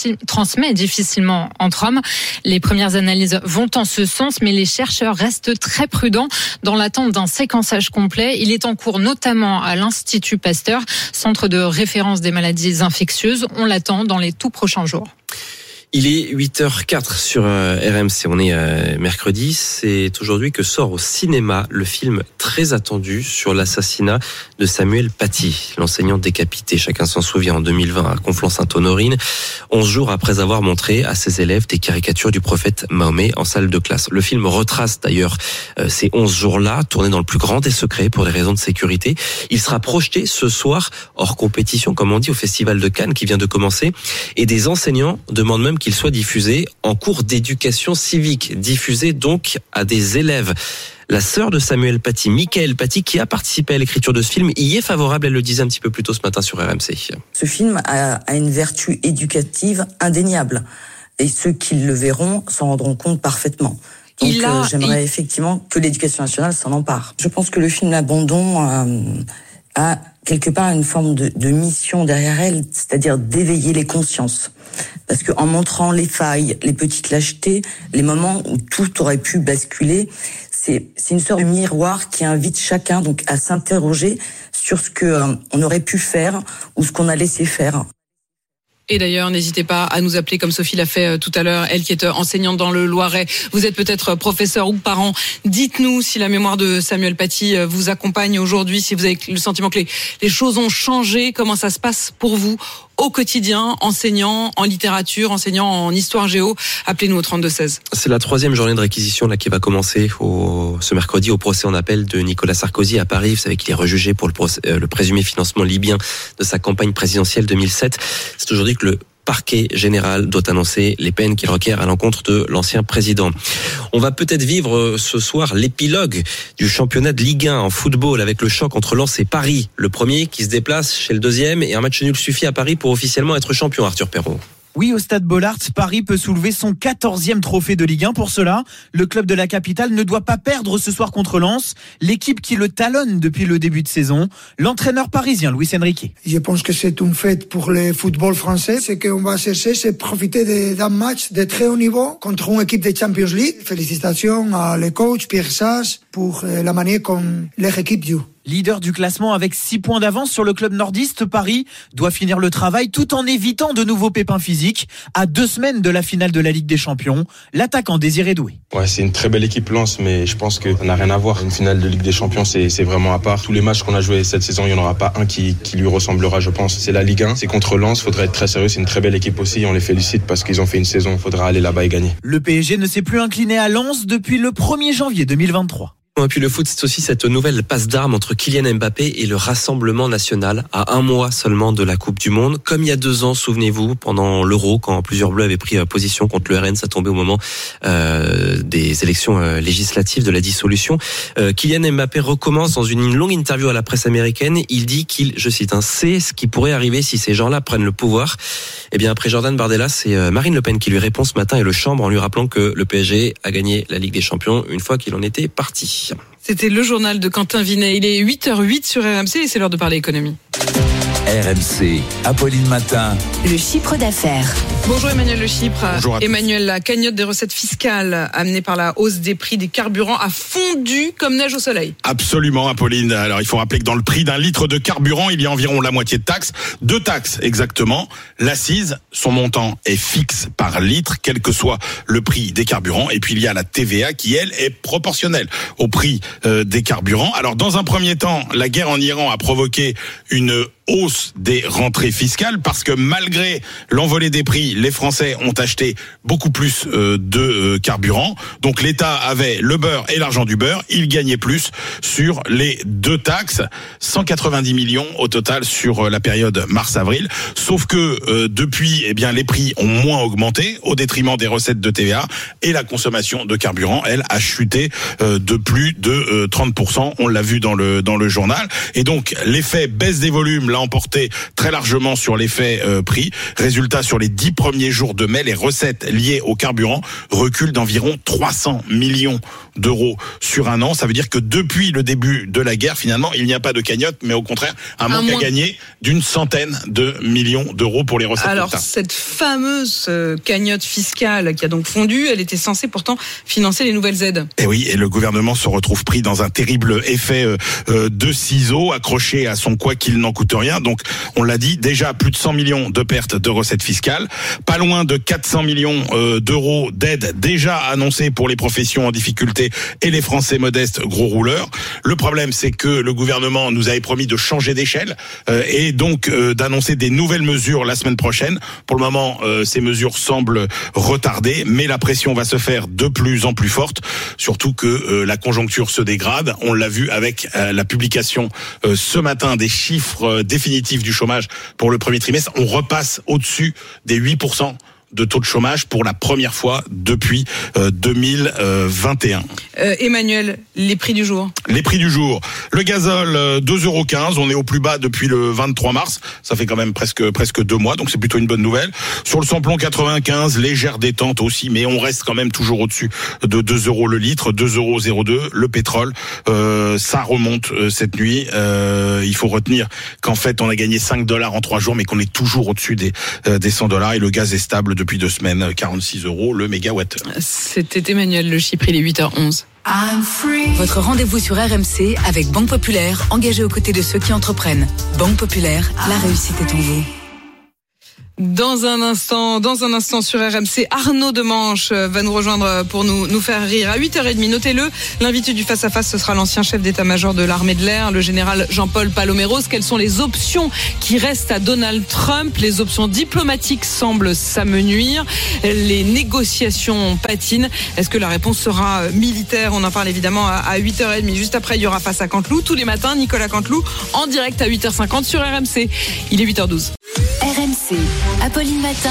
difficilement entre hommes. Les premières analyses vont en ce sens, mais les chercheurs restent très prudents dans l'attente d'un séquençage complet. Il est en cours notamment à l'Institut Pasteur, centre de référence des maladies infectieuses. On l'attend dans les tout prochains jours. Il est 8h04 sur RMC, on est mercredi, c'est aujourd'hui que sort au cinéma le film très attendu sur l'assassinat de Samuel Paty, l'enseignant décapité, chacun s'en souvient, en 2020 à Conflans-Sainte-Honorine, 11 jours après avoir montré à ses élèves des caricatures du prophète Mahomet en salle de classe. Le film retrace d'ailleurs ces 11 jours-là, tourné dans le plus grand des secrets pour des raisons de sécurité. Il sera projeté ce soir, hors compétition, comme on dit, au Festival de Cannes qui vient de commencer, et des enseignants demandent même qu'il soit diffusé en cours d'éducation civique, diffusé donc à des élèves. La sœur de Samuel Paty, Michaëlle Paty, qui a participé à l'écriture de ce film, y est favorable, elle le disait un petit peu plus tôt ce matin sur RMC. Ce film a une vertu éducative indéniable, et ceux qui le verront s'en rendront compte parfaitement. Donc j'aimerais effectivement que l'éducation nationale s'en empare. Je pense que le film L'Abandon a quelque part une forme de mission derrière elle, c'est-à-dire d'éveiller les consciences. Parce que en montrant les failles, les petites lâchetés, les moments où tout aurait pu basculer, c'est une sorte de miroir qui invite chacun donc à s'interroger sur ce que on aurait pu faire ou ce qu'on a laissé faire. Et d'ailleurs, n'hésitez pas à nous appeler comme Sophie l'a fait tout à l'heure, elle qui est enseignante dans le Loiret. Vous êtes peut-être professeur ou parent. Dites-nous si la mémoire de Samuel Paty vous accompagne aujourd'hui, si vous avez le sentiment que les choses ont changé, comment ça se passe pour vous au quotidien, enseignant en littérature, enseignant en histoire géo. Appelez-nous au 32-16. C'est la 3e journée de réquisition là qui va commencer ce mercredi au procès en appel de Nicolas Sarkozy à Paris. Vous savez qu'il est rejugé pour le présumé financement libyen de sa campagne présidentielle 2007. C'est aujourd'hui que le parquet général doit annoncer les peines qu'il requiert à l'encontre de l'ancien président. On va peut-être vivre ce soir l'épilogue du championnat de Ligue 1 en football avec le choc entre Lens et Paris. Le premier qui se déplace chez le deuxième et un match nul suffit à Paris pour officiellement être champion, Arthur Perrault. Oui, au stade Bollaert, Paris peut soulever son 14e trophée de Ligue 1. Pour cela, le club de la capitale ne doit pas perdre ce soir contre Lens, l'équipe qui le talonne depuis le début de saison. L'entraîneur parisien, Luis Enrique. Je pense que c'est une fête pour le football français. Ce qu'on va chercher, c'est profiter d'un match de très haut niveau contre une équipe de Champions League. Félicitations à le coach Pierre Sage pour la manière dont leur équipe joue. Leader du classement avec 6 points d'avance sur le club nordiste, Paris doit finir le travail tout en évitant de nouveaux pépins physiques. À 2 semaines de la finale de la Ligue des Champions, l'attaquant Désiré Doué. Ouais, c'est une très belle équipe Lens, mais je pense que ça n'a rien à voir. Une finale de Ligue des Champions, c'est vraiment à part. Tous les matchs qu'on a joués cette saison, il n'y en aura pas un qui lui ressemblera, je pense. C'est la Ligue 1, c'est contre Lens, faudrait être très sérieux. C'est une très belle équipe aussi, on les félicite parce qu'ils ont fait une saison. Il faudra aller là-bas et gagner. Le PSG ne s'est plus incliné à Lens depuis le 1er janvier 2023. Et puis le foot, c'est aussi cette nouvelle passe d'armes entre Kylian Mbappé et le Rassemblement National à 1 mois seulement de la Coupe du Monde. Comme il y a 2 ans, souvenez-vous, pendant l'Euro, quand plusieurs Bleus avaient pris position contre le RN, ça tombait au moment des élections législatives, de la dissolution. Kylian Mbappé recommence dans une longue interview à la presse américaine. Il dit qu'il, je cite, sait ce qui pourrait arriver si ces gens-là prennent le pouvoir. Et bien après Jordan Bardella, c'est Marine Le Pen qui lui répond ce matin et le chambre en lui rappelant que le PSG a gagné la Ligue des Champions une fois qu'il en était parti. C'était le journal de Quentin Vinet. Il est 8h08 sur RMC et c'est l'heure de parler économie. RMC, Apolline Matin. Le chiffre d'affaires. Bonjour Emmanuel Le Chypre. Bonjour Emmanuel, la cagnotte des recettes fiscales amenée par la hausse des prix des carburants a fondu comme neige au soleil. Absolument, Apolline. Alors, il faut rappeler que dans le prix d'un litre de carburant, il y a environ la moitié de taxes. 2 taxes exactement. L'accise, son montant est fixe par litre, quel que soit le prix des carburants. Et puis, il y a la TVA qui, elle, est proportionnelle au prix des carburants. Alors, dans un premier temps, la guerre en Iran a provoqué une hausse des rentrées fiscales parce que malgré l'envolée des prix, les Français ont acheté beaucoup plus de carburant. Donc l'État avait le beurre et l'argent du beurre. Il gagnait plus sur les 2 taxes. 190 millions au total sur la période mars-avril. Sauf que depuis, eh bien, les prix ont moins augmenté au détriment des recettes de TVA et la consommation de carburant, elle, a chuté de plus de 30%. On l'a vu dans le journal. Et donc l'effet baisse des volumes l'a emporté très largement sur l'effet prix. Résultat, sur les 10 premiers jours de mai, les recettes liées au carburant reculent d'environ 300 millions d'euros sur un an. Ça veut dire que depuis le début de la guerre, finalement, il n'y a pas de cagnotte, mais au contraire, un manque à gagner d'une centaine de millions d'euros pour les recettes. Alors, cette fameuse cagnotte fiscale qui a donc fondu, elle était censée pourtant financer les nouvelles aides. Et oui, et le gouvernement se retrouve pris dans un terrible effet de ciseaux, accroché à son quoi qu'il n'en coûte rien. Donc, Donc, on l'a dit, déjà plus de 100 millions de pertes de recettes fiscales, pas loin de 400 millions d'euros d'aide déjà annoncés pour les professions en difficulté et les Français modestes gros rouleurs. Le problème, c'est que le gouvernement nous avait promis de changer d'échelle et donc d'annoncer des nouvelles mesures la semaine prochaine. Pour le moment, ces mesures semblent retardées, mais la pression va se faire de plus en plus forte, surtout que la conjoncture se dégrade. On l'a vu avec la publication ce matin des chiffres définitifs du chômage pour le premier trimestre. On repasse au-dessus des 8% de taux de chômage pour la première fois depuis 2021. Emmanuel, les prix du jour. Les prix du jour. Le gazole, 2,15 €. On est au plus bas depuis le 23 mars. Ça fait quand même presque 2 mois, donc c'est plutôt une bonne nouvelle. Sur le samplon 95, légère détente aussi, mais on reste quand même toujours au-dessus de 2 € le litre, 2,02 €. Le pétrole, ça remonte cette nuit. Il faut retenir qu'en fait, on a gagné $5 en 3 jours, mais qu'on est toujours au-dessus des $100. Et le gaz est stable depuis 2 semaines, 46 € le mégawatt. C'était Emmanuel Le Chypre, il est 8h11. Votre rendez-vous sur RMC avec Banque Populaire, engagée aux côtés de ceux qui entreprennent. Banque Populaire, la réussite est en vous. Dans un instant sur RMC, Arnaud Demanche va nous rejoindre pour nous faire rire. À 8h30, notez-le, l'invité du face-à-face, ce sera l'ancien chef d'état-major de l'armée de l'air, le général Jean-Paul Paloméros. Quelles sont les options qui restent à Donald Trump? Les options diplomatiques semblent s'amenuire. Les négociations patinent. Est-ce que la réponse sera militaire? On en parle évidemment à 8h30. Juste après, il y aura Face à Canteloup. Tous les matins, Nicolas Canteloup en direct à 8h50 sur RMC. Il est 8h12. RMC, Apolline Matin.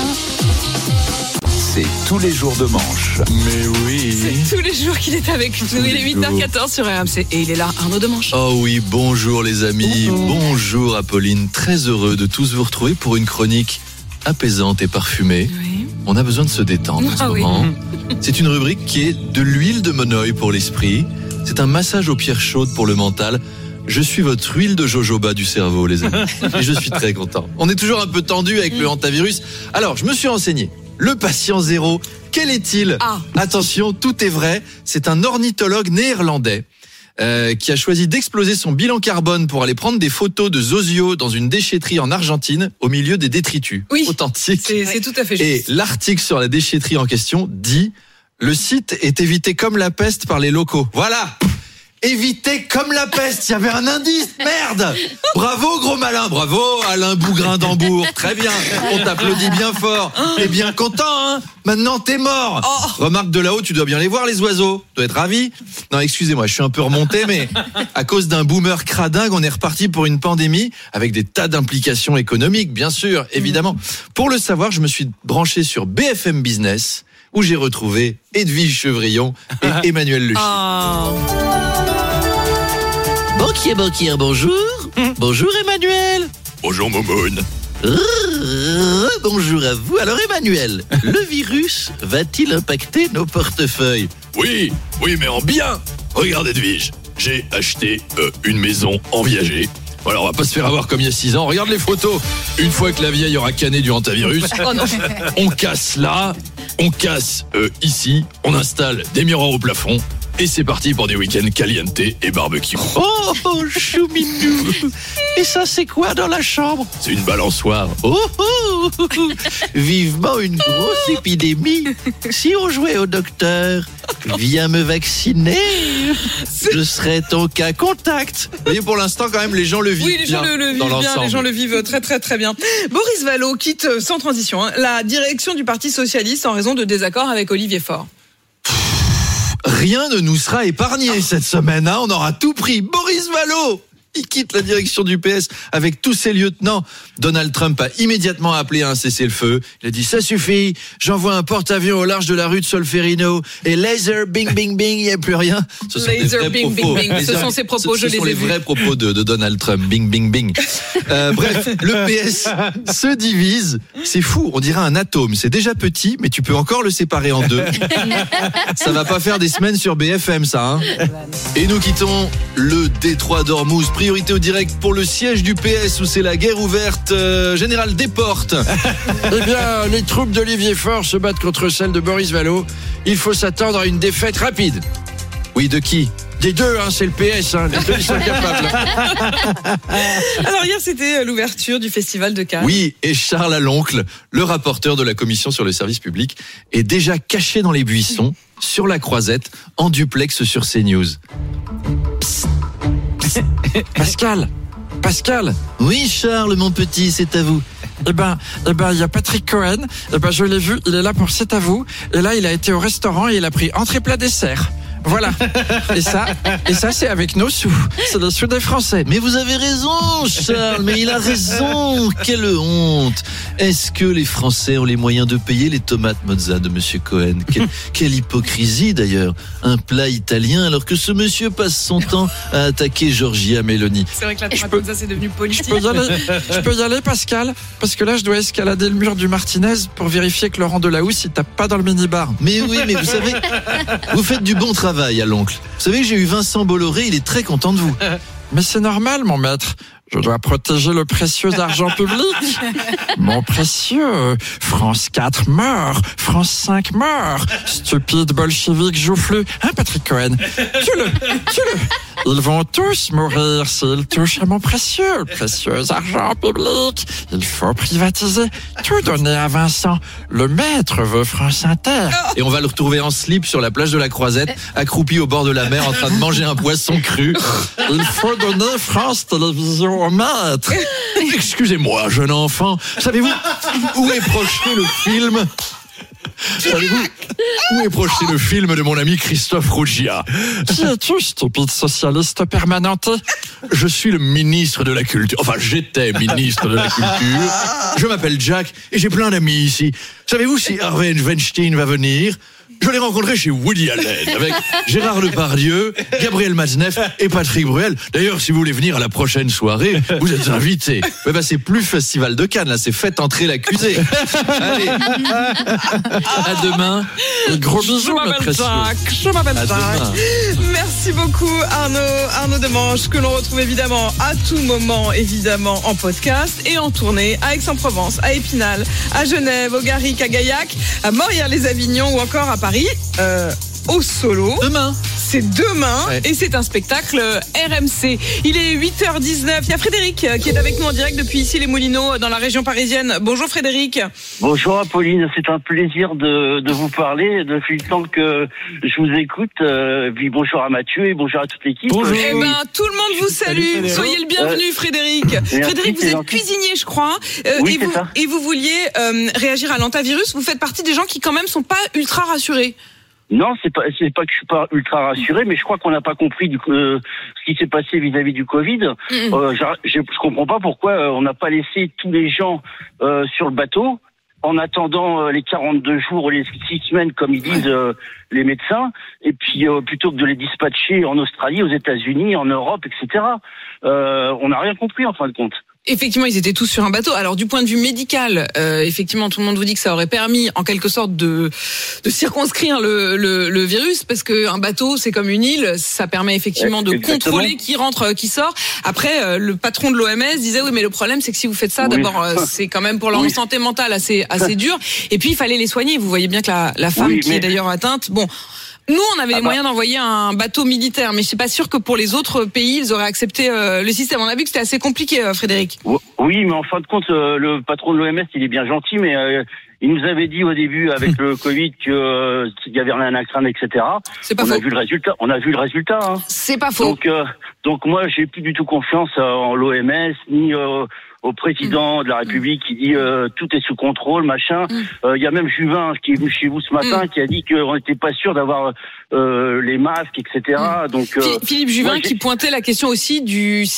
C'est tous les jours de manche. Mais oui. C'est tous les jours qu'il est avec nous. Il est 8h14 sur RMC. Et il est là, Arnaud Demanche. Oh oui, bonjour les amis. Bonjour Apolline. Très heureux de tous vous retrouver pour une chronique apaisante et parfumée. Oui. On a besoin de se détendre en ce moment. C'est une rubrique qui est de l'huile de monoï pour l'esprit. C'est un massage aux pierres chaudes pour le mental. Je suis votre huile de jojoba du cerveau, les amis. Et je suis très content. On est toujours un peu tendu avec le hantavirus. Alors, je me suis renseigné. Le patient zéro, quel est-il? Attention, tout est vrai. C'est un ornithologue néerlandais qui a choisi d'exploser son bilan carbone pour aller prendre des photos de Zozio dans une déchetterie en Argentine au milieu des détritus. Oui, authentique. C'est tout à fait juste. Et l'article sur la déchetterie en question dit « Le site est évité comme la peste par les locaux ». Voilà. Évité comme la peste, il y avait un indice, merde. Bravo gros malin, bravo Alain Bougrain d'Hambourg, très bien, on t'applaudit bien fort. T'es bien content, hein? Maintenant t'es mort. Remarque de là-haut, tu dois bien les voir les oiseaux, tu dois être ravi. Non, excusez-moi, je suis un peu remonté, mais à cause d'un boomer cradingue, on est reparti pour une pandémie avec des tas d'implications économiques, bien sûr, évidemment. Pour le savoir, je me suis branché sur BFM Business, où j'ai retrouvé Edwige Chevrillon et Emmanuel Le Chypre. Banquier, bonjour. Bonjour Emmanuel. Bonjour Momoun. Bonjour à vous. Alors Emmanuel, le virus va-t-il impacter nos portefeuilles? Oui, mais en bien. Regarde Edwige, j'ai acheté une maison en viager. Alors on va pas se faire avoir comme il y a 6 ans. Regarde les photos. Une fois que la vieille aura canné du hantavirus, on casse là, on casse ici, on installe des miroirs au plafond. Et c'est parti pour des week-ends caliente et barbecue. Oh, chouminou. Et ça, c'est quoi dans la chambre? C'est une balançoire. Vivement une grosse épidémie. Si on jouait au docteur, viens me vacciner. Je serais ton cas contact. Vous voyez, pour l'instant, quand même, les gens le vivent bien. Oui, les gens le vivent bien. Les gens le vivent très, très, très bien. Boris Vallaud quitte sans transition la direction du Parti Socialiste en raison de désaccords avec Olivier Faure. Rien ne nous sera épargné cette semaine, hein. On aura tout pris. Boris Vallaud, il quitte la direction du PS avec tous ses lieutenants. Donald Trump a immédiatement appelé à un cessez-le-feu. Il a dit ça suffit, j'envoie un porte-avions au large de la rue de Solferino et laser bing bing bing, il n'y a plus rien. Ce sont laser bing bing bing, ce sont ses propos, je les ai vus. Ce sont les vrais propos de Donald Trump, bing bing bing. Bref, le PS se divise, c'est fou, on dirait un atome, c'est déjà petit mais tu peux encore le séparer en deux. Ça va pas faire des semaines sur BFM ça, hein. Et nous quittons le Détroit d'Ormuz, priorité au direct pour le siège du PS où c'est la guerre ouverte. Général Desportes. Eh bien, les troupes d'Olivier Faure se battent contre celles de Boris Vallaud. Il faut s'attendre à une défaite rapide. Oui, de qui? Des deux, hein, c'est le PS, hein, les deux ils sont capables. Alors hier, c'était l'ouverture du Festival de Cannes. Oui, et Charles Aloncle, le rapporteur de la commission sur le service public, est déjà caché dans les buissons, sur la croisette, en duplex sur CNews. Pascal. Oui, Charles, mon petit, c'est à vous. Eh ben, il y a Patrick Cohen. Eh ben, je l'ai vu, il est là pour C'est à vous. Et là, il a été au restaurant et il a pris entrée plat dessert. Voilà. Et ça, c'est avec nos sous. C'est les sous des Français. Mais vous avez raison, Charles, mais il a raison. Quelle honte. Est-ce que les Français ont les moyens de payer les tomates mozza de monsieur Cohen? Quelle hypocrisie, d'ailleurs. Un plat italien, alors que ce monsieur passe son temps à attaquer Giorgia Meloni. C'est vrai que la tomate mozza, c'est devenu politique. Je peux y aller, Pascal? Parce que là, je dois escalader le mur du Martinez pour vérifier que Laurent Delahousse, il tape pas dans le minibar. Mais oui, mais vous savez, vous faites du bon travail à l'oncle. Vous savez, j'ai eu Vincent Bolloré, il est très content de vous. Mais c'est normal, mon maître. Je dois protéger le précieux argent public. Mon précieux. France 4 mort. France 5 mort. Stupide bolchevique joufflu. Hein, Patrick Cohen? Tue-le. Ils vont tous mourir s'ils touchent à mon précieux argent public. Il faut privatiser. Tout donner à Vincent. Le maître veut France Inter. Et on va le retrouver en slip sur la plage de la Croisette, accroupi au bord de la mer en train de manger un poisson cru. Il faut donner France Télévisions au maître. Excusez-moi, jeune enfant. Savez-vous où est projeté le film? Savez-vous où est projeté le film de mon ami Christophe Ruggia? Qui es-tu, stupide socialiste permanente? Je suis le ministre de la Culture. Enfin, j'étais ministre de la Culture. Je m'appelle Jack et j'ai plein d'amis ici. Savez-vous si Harvey Weinstein va venir? Je l'ai rencontré chez Woody Allen avec Gérard Depardieu, Gabriel Matzneff et Patrick Bruel. D'ailleurs, si vous voulez venir à la prochaine soirée, vous êtes invités. Mais bah, c'est plus Festival de Cannes, là, c'est faites entrer l'accusé. Allez. À demain. Gros bisous, ma précieuse. Je m'appelle Jacques. Merci beaucoup, Arnaud Demanche, que l'on retrouve évidemment à tout moment, évidemment, en podcast et en tournée à Aix-en-Provence, à Épinal, à Genève, au Garric, à Gaillac, à Morières-les-Avignon ou encore à Paris, au Solo. Demain. C'est demain, ouais. Et c'est un spectacle RMC. Il est 8h19. Il y a Frédéric qui est avec nous en direct depuis ici les Moulineaux dans la région parisienne. Bonjour Frédéric. Bonjour Apolline, c'est un plaisir de vous parler depuis le temps que je vous écoute. Puis bonjour à Mathieu et bonjour à toute l'équipe. Bonjour. Eh ben, tout le monde vous salue. Soyez le bienvenu Frédéric. Frédéric, vous êtes cuisinier, je crois. Oui, c'est ça. Et vous vouliez réagir à l'antavirus. Vous faites partie des gens qui quand même sont pas ultra rassurés. Non, c'est pas que je suis pas ultra rassuré, mais je crois qu'on n'a pas compris ce qui s'est passé vis-à-vis du Covid. Je comprends pas pourquoi on n'a pas laissé tous les gens sur le bateau en attendant les 42 jours ou les 6 semaines, comme ils disent les médecins, et puis plutôt que de les dispatcher en Australie, aux États-Unis, en Europe, etc. On n'a rien compris en fin de compte. Effectivement, ils étaient tous sur un bateau. Alors, du point de vue médical, effectivement, tout le monde vous dit que ça aurait permis, en quelque sorte, de circonscrire le virus, parce que un bateau, c'est comme une île, ça permet effectivement de contrôler qui rentre, qui sort. Après, le patron de l'OMS disait oui, mais le problème, c'est que si vous faites ça, d'abord, c'est quand même pour leur santé mentale assez dur. Et puis, il fallait les soigner. Vous voyez bien que la femme est d'ailleurs atteinte, bon. Nous, on avait les moyens d'envoyer un bateau militaire, mais je suis pas sûr que pour les autres pays, ils auraient accepté le système. On a vu que c'était assez compliqué, Frédéric. Oui, mais en fin de compte, le patron de l'OMS, il est bien gentil, mais il nous avait dit au début, avec le Covid, qu'il y avait rien à craindre, etc. C'est pas faux. On a vu le résultat. Hein. C'est pas faux. Donc moi, j'ai plus du tout confiance en l'OMS, ni au président de la République qui dit tout est sous contrôle, machin. Il y a même Juvin qui est venu chez vous ce matin qui a dit qu'on n'était pas sûr d'avoir les masques, etc. Donc Philippe Juvin qui pointait la question aussi du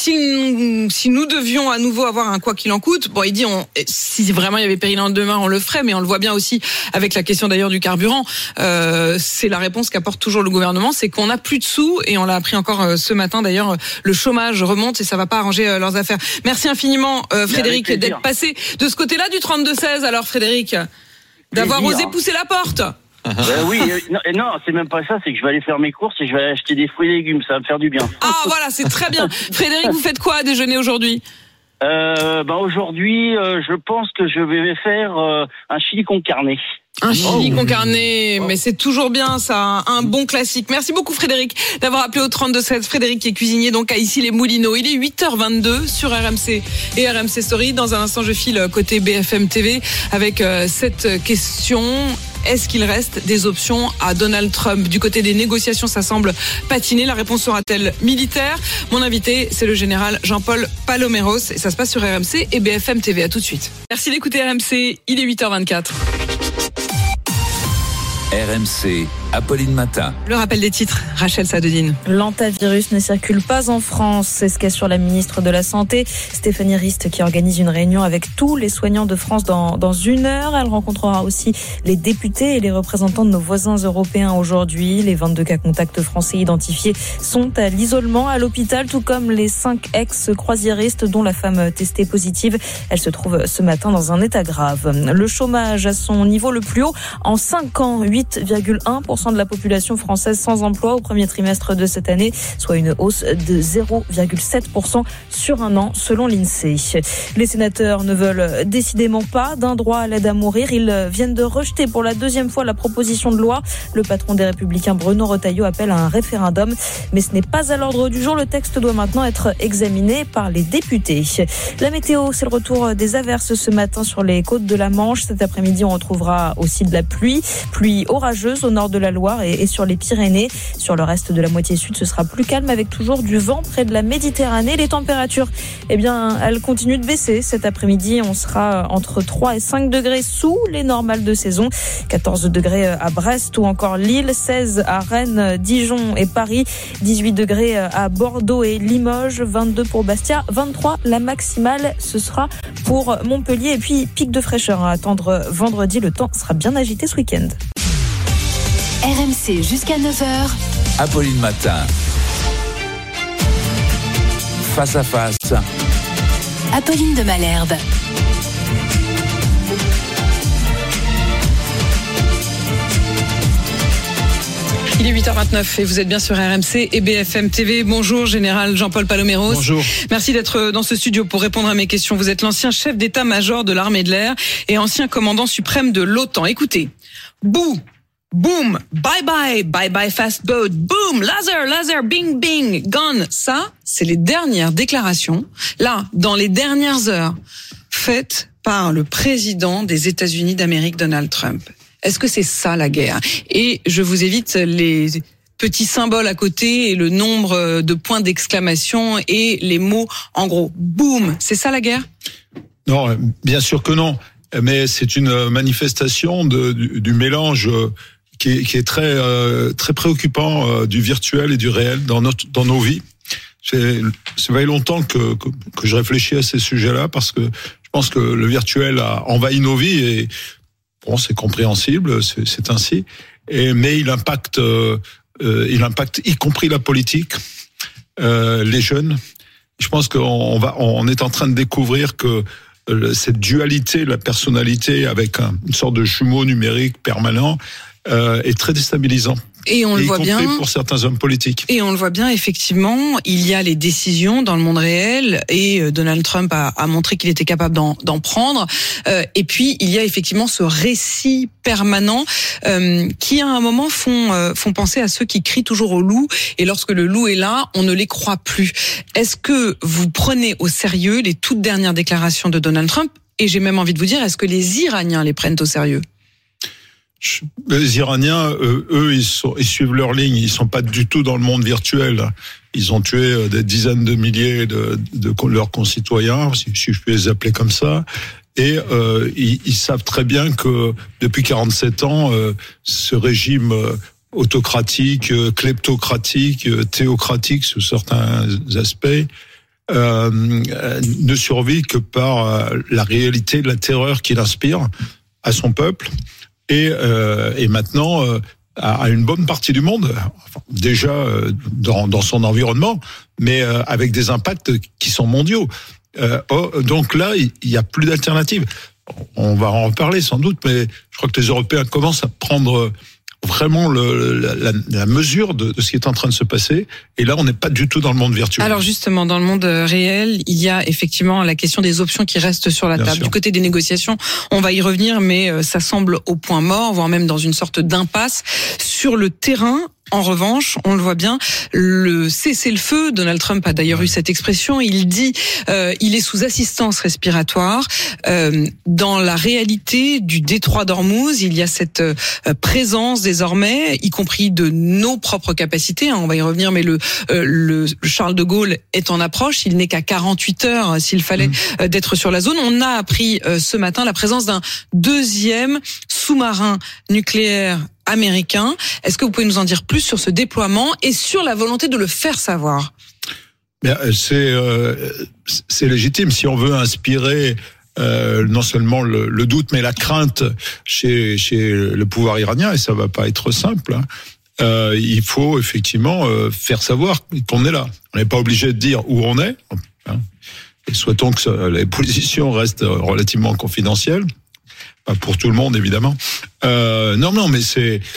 si nous devions à nouveau avoir un quoi qu'il en coûte. Bon, il dit si vraiment il y avait péril en demain, on le ferait, mais on le voit bien aussi avec la question d'ailleurs du carburant. C'est la réponse qu'apporte toujours le gouvernement, c'est qu'on n'a plus de sous et on l'a appris encore ce matin. D'ailleurs, le chômage remonte et ça va pas arranger leurs affaires. Merci infiniment. Frédéric, d'être passé de ce côté-là du 32-16, alors Frédéric, d'avoir osé pousser la porte. Oui, non, c'est même pas ça, c'est que je vais aller faire mes courses et je vais acheter des fruits et légumes, ça va me faire du bien. Ah voilà, c'est très bien. Frédéric, vous faites quoi à déjeuner aujourd'hui ? Aujourd'hui, je pense que je vais faire un chili con carne. Un chili con carne, mais c'est toujours bien ça, un bon classique. Merci beaucoup Frédéric d'avoir appelé au 32-16. Frédéric qui est cuisinier donc à Issy-les-Moulineaux. Il est 8h22 sur RMC et RMC Story. Dans un instant, je file côté BFM TV avec cette question. Est-ce qu'il reste des options à Donald Trump? Du côté des négociations, ça semble patiner. La réponse sera-t-elle militaire? Mon invité, c'est le général Jean-Paul Paloméros et ça se passe sur RMC et BFM TV. À tout de suite. Merci d'écouter RMC. Il est 8h24. RMC, Apolline Matin. Le rappel des titres, Rachel Sadedine. L'antivirus ne circule pas en France, c'est ce qu'assure la ministre de la Santé, Stéphanie Rist, qui organise une réunion avec tous les soignants de France dans une heure. Elle rencontrera aussi les députés et les représentants de nos voisins européens aujourd'hui. Les 22 cas contacts français identifiés sont à l'isolement à l'hôpital, tout comme les 5 ex-croisiéristes dont la femme testée positive. Elle se trouve ce matin dans un état grave. Le chômage à son niveau le plus haut en 5 ans, 8,1% de la population française sans emploi au premier trimestre de cette année, soit une hausse de 0,7% sur un an selon l'INSEE. Les sénateurs ne veulent décidément pas d'un droit à l'aide à mourir. Ils viennent de rejeter pour la deuxième fois la proposition de loi. Le patron des Républicains, Bruno Retailleau, appelle à un référendum. Mais ce n'est pas à l'ordre du jour. Le texte doit maintenant être examiné par les députés. La météo, c'est le retour des averses ce matin sur les côtes de la Manche. Cet après-midi, on retrouvera aussi de la pluie orageuse au nord de la Loire et sur les Pyrénées. Sur le reste de la moitié sud, ce sera plus calme avec toujours du vent près de la Méditerranée. Les températures, elles continuent de baisser. Cet après-midi, on sera entre 3 et 5 degrés sous les normales de saison. 14 degrés à Brest ou encore Lille, 16 à Rennes, Dijon et Paris, 18 degrés à Bordeaux et Limoges, 22 pour Bastia, 23 la maximale, ce sera pour Montpellier. Et puis, pic de fraîcheur à attendre vendredi. Le temps sera bien agité ce week-end. RMC jusqu'à 9h. Apolline Matin. Face à face. Apolline de Malherbe. Il est 8h29 et vous êtes bien sur RMC et BFM TV. Bonjour, général Jean-Paul Paloméros. Bonjour. Merci d'être dans ce studio pour répondre à mes questions. Vous êtes l'ancien chef d'état-major de l'armée de l'air et ancien commandant suprême de l'OTAN. Écoutez, bouh, boom, bye bye, bye bye fast boat, boom, laser, bing bing, gone. Ça, c'est les dernières déclarations, là, dans les dernières heures, faites par le président des États-Unis d'Amérique, Donald Trump. Est-ce que c'est ça la guerre? Et je vous évite les petits symboles à côté et le nombre de points d'exclamation et les mots en gros. Boum, c'est ça la guerre? Non, bien sûr que non. Mais c'est une manifestation du mélange qui est très préoccupant du virtuel et du réel dans nos vies. Ça fait longtemps que je réfléchis à ces sujets-là parce que je pense que le virtuel a envahi nos vies et bon, c'est compréhensible, c'est ainsi. Mais il impacte y compris la politique, les jeunes. Je pense on est en train de découvrir que cette dualité de la personnalité avec une sorte de jumeau numérique permanent est très déstabilisant. Et on le voit bien pour certains hommes politiques. Et on le voit bien, effectivement, il y a les décisions dans le monde réel et Donald Trump a montré qu'il était capable d'en prendre. Et puis, il y a effectivement ce récit permanent qui, à un moment, font penser à ceux qui crient toujours au loup. Et lorsque le loup est là, on ne les croit plus. Est-ce que vous prenez au sérieux les toutes dernières déclarations de Donald Trump? Et j'ai même envie de vous dire, est-ce que les Iraniens les prennent au sérieux? Les Iraniens, eux, ils suivent leur ligne. Ils sont pas du tout dans le monde virtuel. Ils ont tué des dizaines de milliers de leurs concitoyens, si je peux les appeler comme ça. Et ils savent très bien que depuis 47 ans, ce régime autocratique, kleptocratique, théocratique sous certains aspects, ne survit que par la réalité de la terreur qu'il inspire à son peuple. Et maintenant à une bonne partie du monde, déjà dans son environnement, mais avec des impacts qui sont mondiaux. Donc là, il y a plus d'alternative. On va en reparler sans doute, mais je crois que les Européens commencent à prendre vraiment la mesure de ce qui est en train de se passer. Et là, on n'est pas du tout dans le monde virtuel. Alors justement, dans le monde réel, il y a effectivement la question des options qui restent sur la Bien table. sûr. Du côté des négociations, on va y revenir, mais ça semble au point mort, voire même dans une sorte d'impasse. Sur le terrain, en revanche, on le voit bien, le cessez-le-feu, Donald Trump a d'ailleurs eu cette expression, il dit il est sous assistance respiratoire. Dans la réalité du détroit d'Ormuz, il y a cette présence désormais, y compris de nos propres capacités, on va y revenir, mais le Charles de Gaulle est en approche, il n'est qu'à 48 heures s'il fallait d'être sur la zone. On a appris ce matin la présence d'un deuxième sous-marin nucléaire américain. Est-ce que vous pouvez nous en dire plus sur ce déploiement et sur la volonté de le faire savoir? Bien, c'est légitime si on veut inspirer non seulement le doute, mais la crainte chez le pouvoir iranien, et ça va pas être simple. Il faut effectivement faire savoir qu'on est là. On n'est pas obligé de dire où on est. Et souhaitons que les positions restent relativement confidentielles. Pas pour tout le monde, évidemment. Non, mais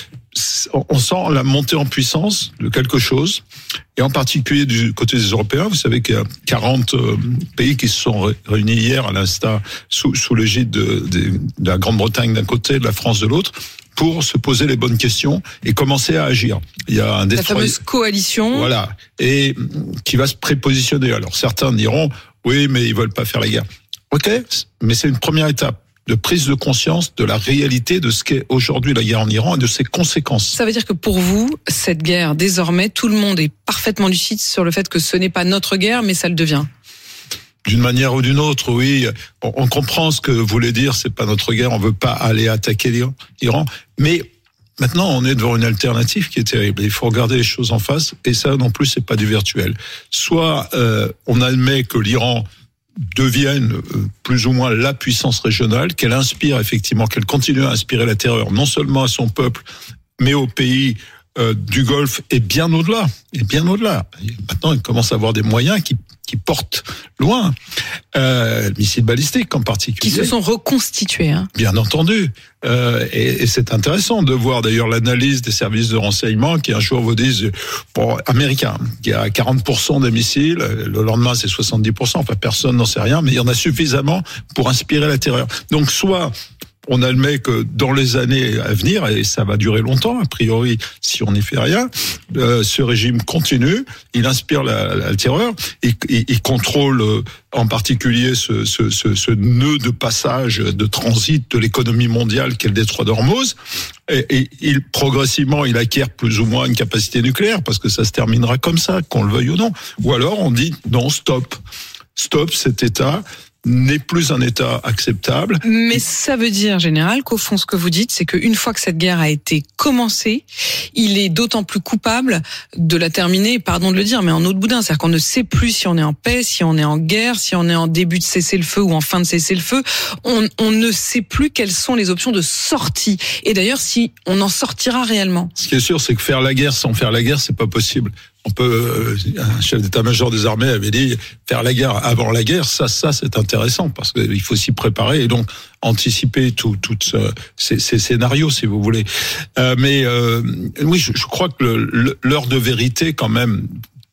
on sent la montée en puissance de quelque chose, et en particulier du côté des Européens. Vous savez qu'il y a 40 pays qui se sont réunis hier à l'instar sous l'égide de la Grande-Bretagne d'un côté, de la France de l'autre, pour se poser les bonnes questions et commencer à agir. Il y a un la fameuse coalition. Voilà, et qui va se prépositionner. Alors certains diront, oui, mais ils veulent pas faire la guerre. Ok, mais c'est une première étape de prise de conscience de la réalité de ce qu'est aujourd'hui la guerre en Iran et de ses conséquences. Ça veut dire que pour vous, cette guerre, désormais, tout le monde est parfaitement lucide sur le fait que ce n'est pas notre guerre, mais ça le devient. D'une manière ou d'une autre, oui. On comprend ce que voulait dire, c'est pas notre guerre, on veut pas aller attaquer l'Iran. Mais maintenant, on est devant une alternative qui est terrible. Il faut regarder les choses en face, et ça non plus, c'est pas du virtuel. Soit on admet que l'Iran devienne plus ou moins la puissance régionale, qu'elle inspire effectivement, qu'elle continue à inspirer la terreur, non seulement à son peuple, mais aux pays du Golfe et bien au-delà. Et bien au-delà. Maintenant, il commence à avoir des moyens qui portent loin. Missiles balistiques en particulier. Qui se sont reconstitués. Bien entendu. Et c'est intéressant de voir d'ailleurs l'analyse des services de renseignement qui un jour vous disent, américains, qu'il y a 40% des missiles, le lendemain c'est 70%, enfin personne n'en sait rien, mais il y en a suffisamment pour inspirer la terreur. Donc soit on admet que dans les années à venir, et ça va durer longtemps, a priori, si on n'y fait rien, ce régime continue, il inspire la terreur, il contrôle en particulier ce nœud de passage, de transit de l'économie mondiale qu'est le détroit d'Ormuz, et progressivement, il acquiert plus ou moins une capacité nucléaire, parce que ça se terminera comme ça, qu'on le veuille ou non. Ou alors on dit, non, stop, cet État n'est plus un État acceptable. Mais ça veut dire, général, qu'au fond, ce que vous dites, c'est qu'une fois que cette guerre a été commencée, il est d'autant plus coupable de la terminer, pardon de le dire, mais en eau de boudin. C'est-à-dire qu'on ne sait plus si on est en paix, si on est en guerre, si on est en début de cessez-le-feu ou en fin de cessez-le-feu. On ne sait plus quelles sont les options de sortie. Et d'ailleurs, si on en sortira réellement. Ce qui est sûr, c'est que faire la guerre sans faire la guerre, c'est pas possible. On peut, un chef d'état-major des armées avait dit, faire la guerre avant la guerre, ça c'est intéressant, parce qu'il faut s'y préparer et donc anticiper tous ces scénarios, si vous voulez. Mais oui, je crois que l'heure de vérité, quand même,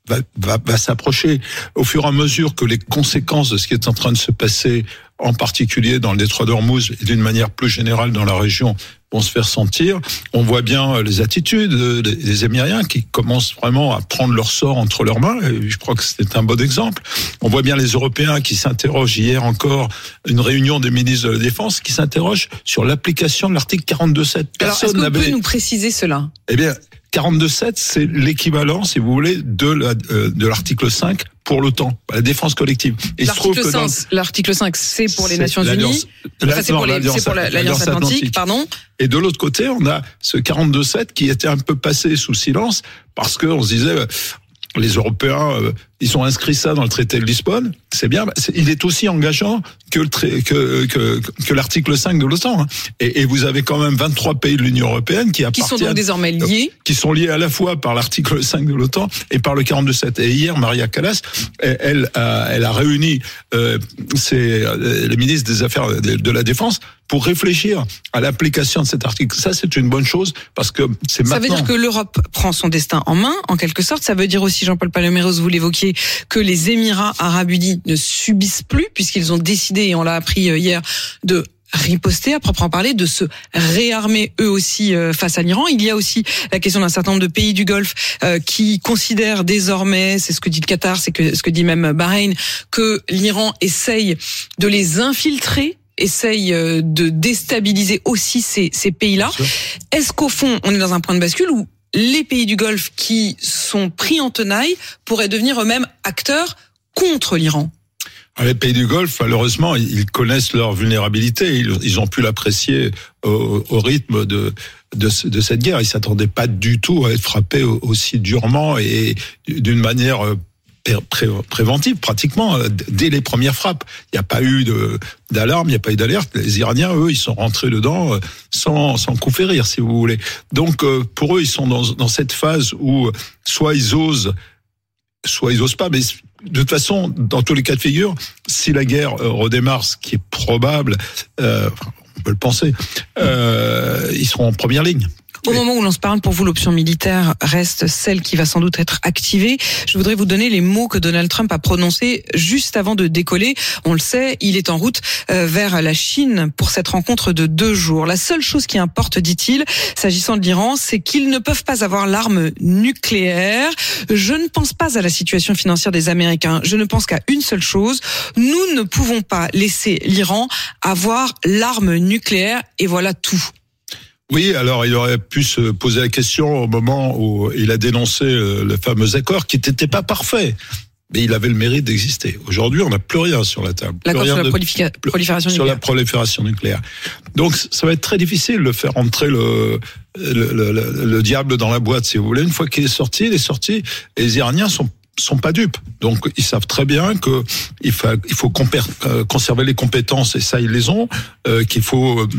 va s'approcher au fur et à mesure que les conséquences de ce qui est en train de se passer, en particulier dans le détroit d'Ormuz et d'une manière plus générale dans la région, vont se faire sentir. On voit bien les attitudes des Émiriens qui commencent vraiment à prendre leur sort entre leurs mains. Et je crois que c'est un bon exemple. On voit bien les Européens qui s'interrogent. Hier encore, une réunion des ministres de la Défense qui s'interrogent sur l'application de l'article 42.7. Alors, est-ce que vous pouvez nous préciser cela? Eh bien, 42.7, c'est l'équivalent, si vous voulez, de l'article 5 pour l'OTAN, la défense collective. Et l'article 5, c'est pour les Nations Unies. C'est pour l'Alliance Atlantique, pardon. Et de l'autre côté, on a ce 42.7 qui était un peu passé sous silence parce que on se disait, les Européens Ils ont inscrit ça dans le traité de Lisbonne. C'est bien. Il est aussi engageant que l'article 5 de l'OTAN. Et vous avez quand même 23 pays de l'Union européenne qui appartiennent. Qui sont donc désormais liés. Qui sont liés à la fois par l'article 5 de l'OTAN et par le 42.7. Et hier, Maria Callas, elle a réuni les ministres des Affaires de la Défense pour réfléchir à l'application de cet article. Ça, c'est une bonne chose parce que c'est maintenant. Ça veut dire que l'Europe prend son destin en main, en quelque sorte. Ça veut dire aussi, Jean-Paul Paloméros, vous l'évoquiez, que les Émirats Arabes Unis ne subissent plus, puisqu'ils ont décidé, et on l'a appris hier, de riposter, à proprement parler, de se réarmer eux aussi face à l'Iran. Il y a aussi la question d'un certain nombre de pays du Golfe qui considèrent désormais, c'est ce que dit le Qatar, c'est ce que dit même Bahreïn, que l'Iran essaye de les infiltrer, essaye de déstabiliser aussi ces pays-là. Est-ce qu'au fond, on est dans un point de bascule où les pays du Golfe qui sont pris en tenaille pourraient devenir eux-mêmes acteurs contre l'Iran? Les pays du Golfe, malheureusement, ils connaissent leur vulnérabilité. Ils ont pu l'apprécier au rythme de cette guerre. Ils s'attendaient pas du tout à être frappés aussi durement et d'une manière préventive, pratiquement, dès les premières frappes. Il n'y a pas eu d'alarme, il n'y a pas eu d'alerte. Les Iraniens, eux, ils sont rentrés dedans sans coup férir, si vous voulez. Donc, pour eux, ils sont dans cette phase où soit ils osent pas, mais de toute façon, dans tous les cas de figure, si la guerre redémarre, ce qui est probable, on peut le penser, ils seront en première ligne. Au moment où l'on se parle, pour vous, l'option militaire reste celle qui va sans doute être activée. Je voudrais vous donner les mots que Donald Trump a prononcés juste avant de décoller. On le sait, il est en route vers la Chine pour cette rencontre de 2 jours. La seule chose qui importe, dit-il, s'agissant de l'Iran, c'est qu'ils ne peuvent pas avoir l'arme nucléaire. Je ne pense pas à la situation financière des Américains. Je ne pense qu'à une seule chose. Nous ne pouvons pas laisser l'Iran avoir l'arme nucléaire et voilà tout. Oui, alors il aurait pu se poser la question au moment où il a dénoncé le fameux accord qui n'était pas parfait, mais il avait le mérite d'exister. Aujourd'hui, on n'a plus rien sur la table. L'accord sur la prolifération nucléaire. Sur la prolifération nucléaire. Donc ça va être très difficile de faire entrer le diable dans la boîte, si vous voulez. Une fois qu'il est sorti, il est sorti. Et les Iraniens sont pas dupes. Donc ils savent très bien que il faut conserver les compétences, et ça ils les ont, qu'il faut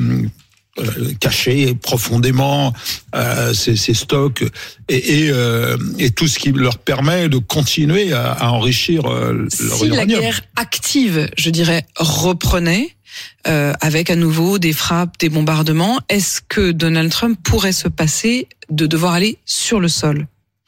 cacher profondément ces stocks et tout ce qui leur permet de continuer à enrichir leur uranium. Si la guerre active, je dirais, reprenait avec à nouveau des frappes, des bombardements, est-ce que Donald Trump pourrait se passer de devoir aller sur le sol?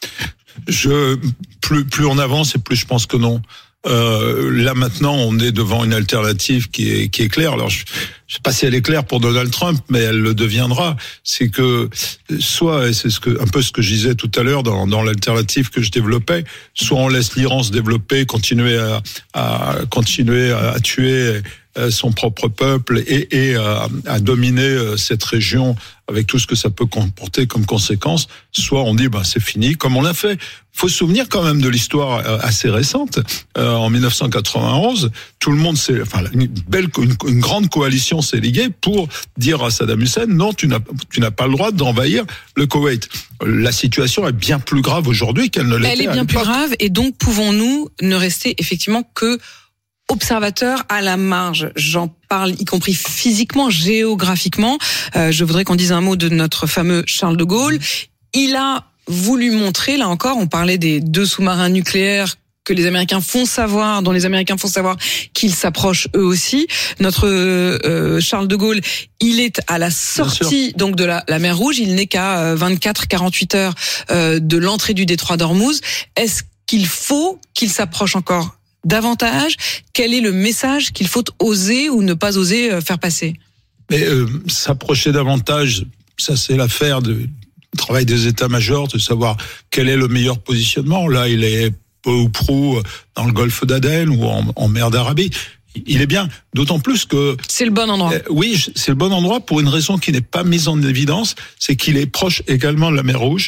Plus on avance et plus je pense que non. Là maintenant, on est devant une alternative qui est claire. Alors, je sais pas si elle est claire pour Donald Trump, mais elle le deviendra. C'est que soit, et c'est un peu ce que je disais tout à l'heure dans l'alternative que je développais, soit on laisse l'Iran se développer, continuer à tuer son propre peuple et à dominer cette région avec tout ce que ça peut comporter comme conséquence, soit on dit c'est fini, comme on l'a fait. Faut se souvenir quand même de l'histoire assez récente. En 1991, tout le monde une grande coalition s'est liguée pour dire à Saddam Hussein non, tu n'as pas le droit d'envahir le Koweït. La situation est bien plus grave aujourd'hui qu'elle ne l'était à l'époque. Elle est bien plus grave, et donc pouvons-nous ne rester effectivement que observateur à la marge? J'en parle y compris physiquement, géographiquement. Je voudrais qu'on dise un mot de notre fameux Charles de Gaulle. Il a voulu montrer, là encore, on parlait des 2 sous-marins nucléaires que les Américains font savoir, dont les Américains font savoir qu'ils s'approchent eux aussi. Notre Charles de Gaulle, il est à la sortie donc de la mer Rouge. Il n'est qu'à 24-48 heures de l'entrée du détroit d'Ormuz. Est-ce qu'il faut qu'il s'approche encore davantage? Quel est le message qu'il faut oser ou ne pas oser faire passer? Mais s'approcher davantage, ça c'est l'affaire du travail des états-majors, de savoir quel est le meilleur positionnement. Là, il est peu ou prou dans le golfe d'Aden ou en mer d'Arabie. Il est bien, d'autant plus que... C'est le bon endroit. Oui, c'est le bon endroit pour une raison qui n'est pas mise en évidence, c'est qu'il est proche également de la mer Rouge.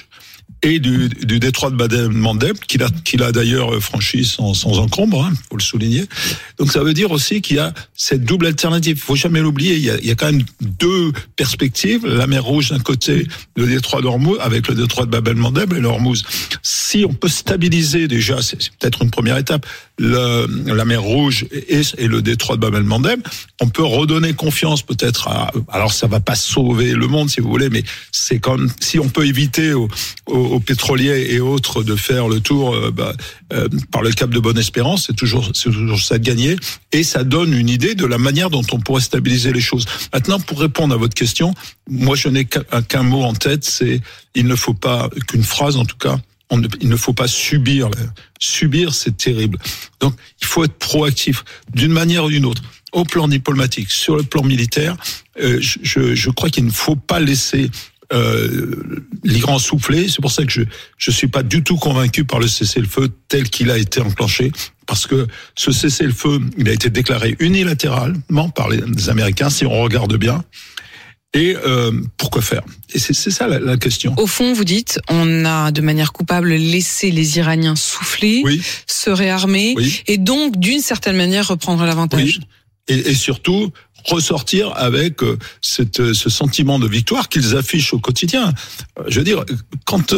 et du détroit de Bab-el-Mandeb, qu'il a d'ailleurs franchi sans encombre, faut le souligner. Donc ça veut dire aussi qu'il y a cette double alternative. Faut jamais l'oublier. Il y a quand même deux perspectives. La mer Rouge d'un côté, le détroit d'Ormuz, avec le détroit de Bab-el-Mandeb et l'Ormuz. Si on peut stabiliser déjà, c'est peut-être une première étape, la mer Rouge et le détroit de Bab-el-Mandeb, on peut redonner confiance peut-être alors ça va pas sauver le monde si vous voulez, mais c'est comme si on peut éviter aux pétroliers et autres de faire le tour par le cap de Bonne-Espérance, c'est toujours ça de gagner, et ça donne une idée de la manière dont on pourrait stabiliser les choses. Maintenant, pour répondre à votre question, moi je n'ai qu'un mot en tête, c'est il ne faut pas, qu'une phrase en tout cas, il ne faut pas subir. Subir, c'est terrible. Donc, il faut être proactif d'une manière ou d'une autre. Au plan diplomatique, sur le plan militaire, je crois qu'il ne faut pas laisser l'Iran souffler. C'est pour ça que je suis pas du tout convaincu par le cessez-le-feu tel qu'il a été enclenché, parce que ce cessez-le-feu, il a été déclaré unilatéralement par les Américains, si on regarde bien. Et pourquoi faire? Et c'est ça la question. Au fond, vous dites, on a de manière coupable laissé les Iraniens souffler, se réarmer, et donc d'une certaine manière reprendre l'avantage. Oui. Et surtout ressortir avec ce sentiment de victoire qu'ils affichent au quotidien. Je veux dire, quand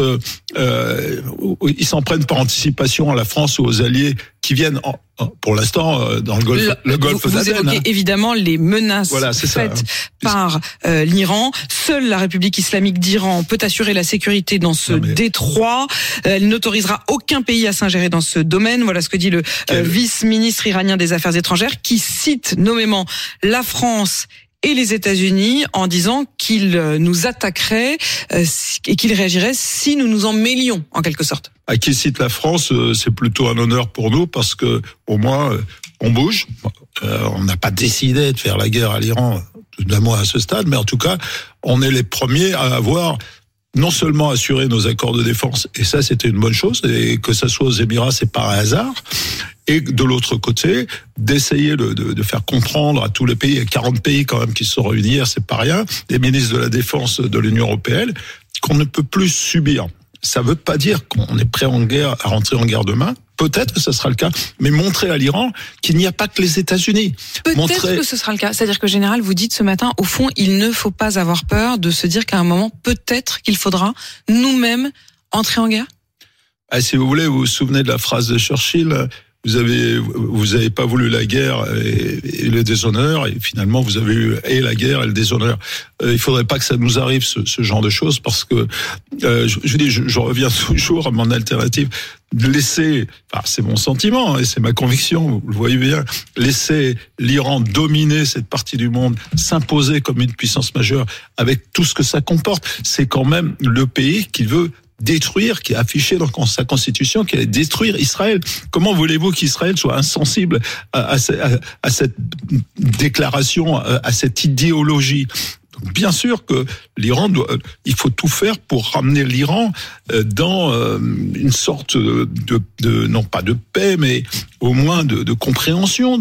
ils s'en prennent par anticipation à la France ou aux alliés qui viennent pour l'instant dans le golfe d'Aden. Vous évoquez évidemment les menaces faites par l'Iran. Seule la République islamique d'Iran peut assurer la sécurité dans ce détroit. Elle n'autorisera aucun pays à s'ingérer dans ce domaine. Voilà ce que dit le vice-ministre iranien des Affaires étrangères, qui cite nommément la France et les États-Unis en disant qu'ils nous attaqueraient et qu'ils réagiraient si nous nous en mêlions, en quelque sorte. À qui cite la France, c'est plutôt un honneur pour nous parce que au moins on bouge. On n'a pas décidé de faire la guerre à l'Iran, tout d'un moins à ce stade, mais en tout cas, on est les premiers à avoir non seulement assuré nos accords de défense, et ça c'était une bonne chose, et que ça soit aux Émirats, c'est pas un hasard. Et de l'autre côté, d'essayer de faire comprendre à tous les pays, il y a 40 pays quand même qui se sont réunis hier, c'est pas rien, les ministres de la Défense de l'Union européenne, qu'on ne peut plus subir. Ça veut pas dire qu'on est prêt à rentrer en guerre demain. Peut-être que ce sera le cas, mais montrer à l'Iran qu'il n'y a pas que les États-Unis. Peut-être que ce sera le cas. C'est-à-dire que, général, vous dites ce matin, au fond, il ne faut pas avoir peur de se dire qu'à un moment, peut-être qu'il faudra nous-mêmes entrer en guerre. Si vous voulez, vous vous souvenez de la phrase de Churchill. Vous avez pas voulu la guerre et le déshonneur, et finalement vous avez eu et la guerre et le déshonneur. Il faudrait pas que ça nous arrive ce genre de choses, parce que je reviens toujours à mon alternative. Laisser, c'est mon sentiment et c'est ma conviction, vous le voyez bien, laisser l'Iran dominer cette partie du monde, s'imposer comme une puissance majeure avec tout ce que ça comporte, c'est quand même le pays qui veut détruire, qui est affiché dans sa constitution, qui est détruire Israël. Comment voulez-vous qu'Israël soit insensible à cette déclaration, à cette idéologie? Donc, bien sûr que l'Iran il faut tout faire pour ramener l'Iran dans une sorte de non pas de paix, mais au moins de compréhension,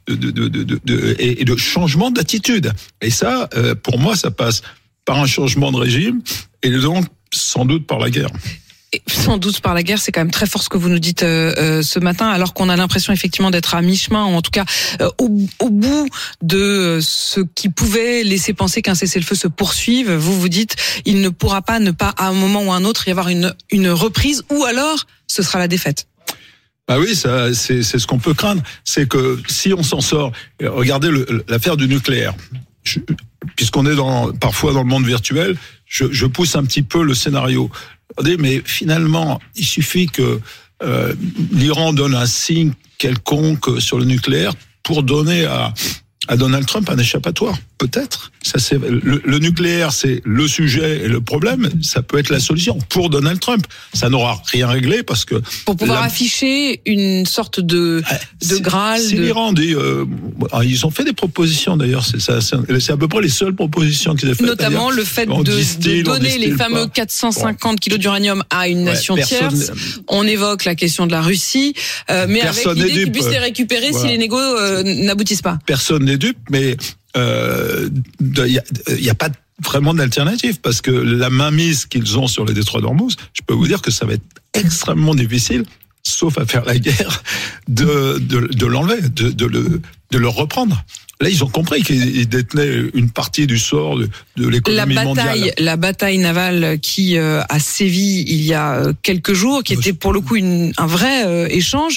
et de changement d'attitude. Et ça, pour moi, ça passe par un changement de régime, et donc sans doute par la guerre. Sans doute par la guerre, c'est quand même très fort ce que vous nous dites ce matin, alors qu'on a l'impression effectivement d'être à mi-chemin, ou en tout cas au bout de ce qui pouvait laisser penser qu'un cessez-le-feu se poursuive. Vous dites, il ne pourra pas ne pas à un moment ou à un autre y avoir une reprise, ou alors ce sera la défaite. Ah oui, ça, c'est ce qu'on peut craindre. C'est que si on s'en sort, regardez l'affaire du nucléaire. Puisqu'on est parfois dans le monde virtuel, je pousse un petit peu le scénario. Mais finalement, il suffit que l'Iran donne un signe quelconque sur le nucléaire pour donner à Donald Trump un échappatoire. Peut-être. Ça, c'est le nucléaire, c'est le sujet et le problème. Ça peut être la solution pour Donald Trump. Ça n'aura rien réglé parce que pour pouvoir afficher une sorte de Graal. Si l'Iran dit, ils ont fait des propositions d'ailleurs. C'est à peu près les seules propositions qu'ils ont faites. Notamment le fait de donner les fameux 450 kilos d'uranium à une nation tierce. On évoque la question de la Russie, mais avec l'idée qu'ils puissent les récupérer si les négos n'aboutissent pas. Personne n'est dupe, mais il y a pas vraiment d'alternative, parce que la mainmise qu'ils ont sur le détroit d'Ormuz, je peux vous dire que ça va être extrêmement difficile, sauf à faire la guerre, de l'enlever, de le reprendre. Là, ils ont compris qu'ils détenaient une partie du sort de l'économie mondiale. La bataille navale qui a sévi il y a quelques jours, qui était pour le coup un vrai échange.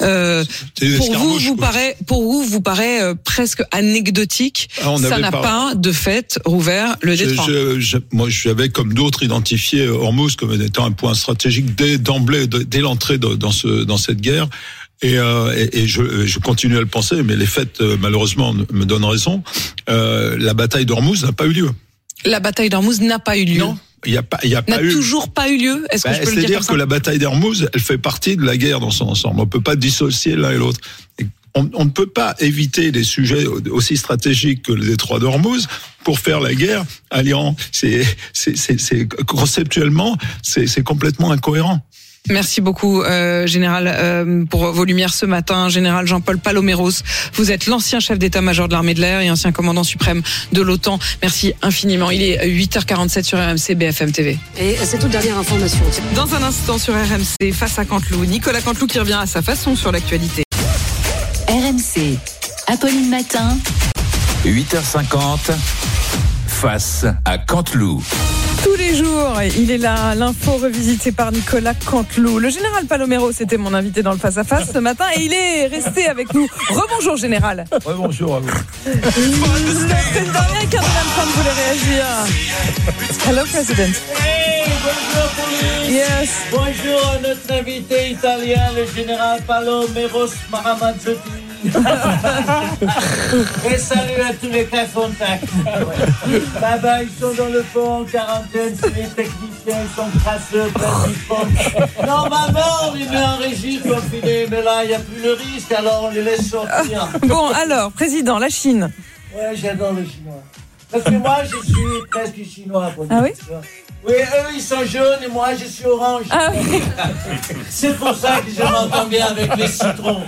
Pour vous paraît presque anecdotique. Ça n'a pas de fait rouvert le détroit. Moi, j'avais comme d'autres identifié Ormuz comme étant un point stratégique d'emblée, dès l'entrée dans cette guerre. Et je continue à le penser, mais les faits, malheureusement, me donnent raison. La bataille d'Ormuz n'a pas eu lieu. La bataille d'Ormuz n'a pas eu lieu. Non, il y a pas eu. Toujours pas eu lieu. Est-ce que je peux le dire comme ça ? C'est-à-dire que la bataille d'Ormuz, elle fait partie de la guerre dans son ensemble. On peut pas dissocier l'un et l'autre. On ne peut pas éviter des sujets aussi stratégiques que le détroit d'Ormuz pour faire la guerre alliant. C'est conceptuellement, c'est complètement incohérent. Merci beaucoup, Général, pour vos lumières ce matin. Général Jean-Paul Paloméros, vous êtes l'ancien chef d'état-major de l'armée de l'air et ancien commandant suprême de l'OTAN. Merci infiniment. Il est 8h47 sur RMC BFM TV. Et c'est toute dernière information. Dans un instant sur RMC, face à Canteloup, Nicolas Canteloup qui revient à sa façon sur l'actualité. RMC, Apolline Matin. 8h50, face à Canteloup. Tous les jours, il est là, l'info revisitée par Nicolas Canteloup. Le général Paloméros était mon invité dans le face-à-face ce matin et il est resté avec nous. Rebonjour, général. Rebonjour à vous. C'est une dernière carte de Trump voulait réagir. Hello, President. Hey, bonjour, Pauline. Yes. Bonjour à notre invité italien, le général Paloméros Mahamazzotti. Et salut à tous les cas contacts. Bye, ils sont dans le fond en quarantaine, c'est les techniciens, ils sont crasseux, normalement on les met en régie confinés, mais là il n'y a plus le risque, alors on les laisse sortir. Bon, alors, président, la Chine. Ouais, j'adore le chinois. Parce que moi je suis presque chinois. Ah oui? Oui, eux ils sont jaunes et moi je suis orange. Ah oui. C'est pour ça que je m'entends bien avec les citrons.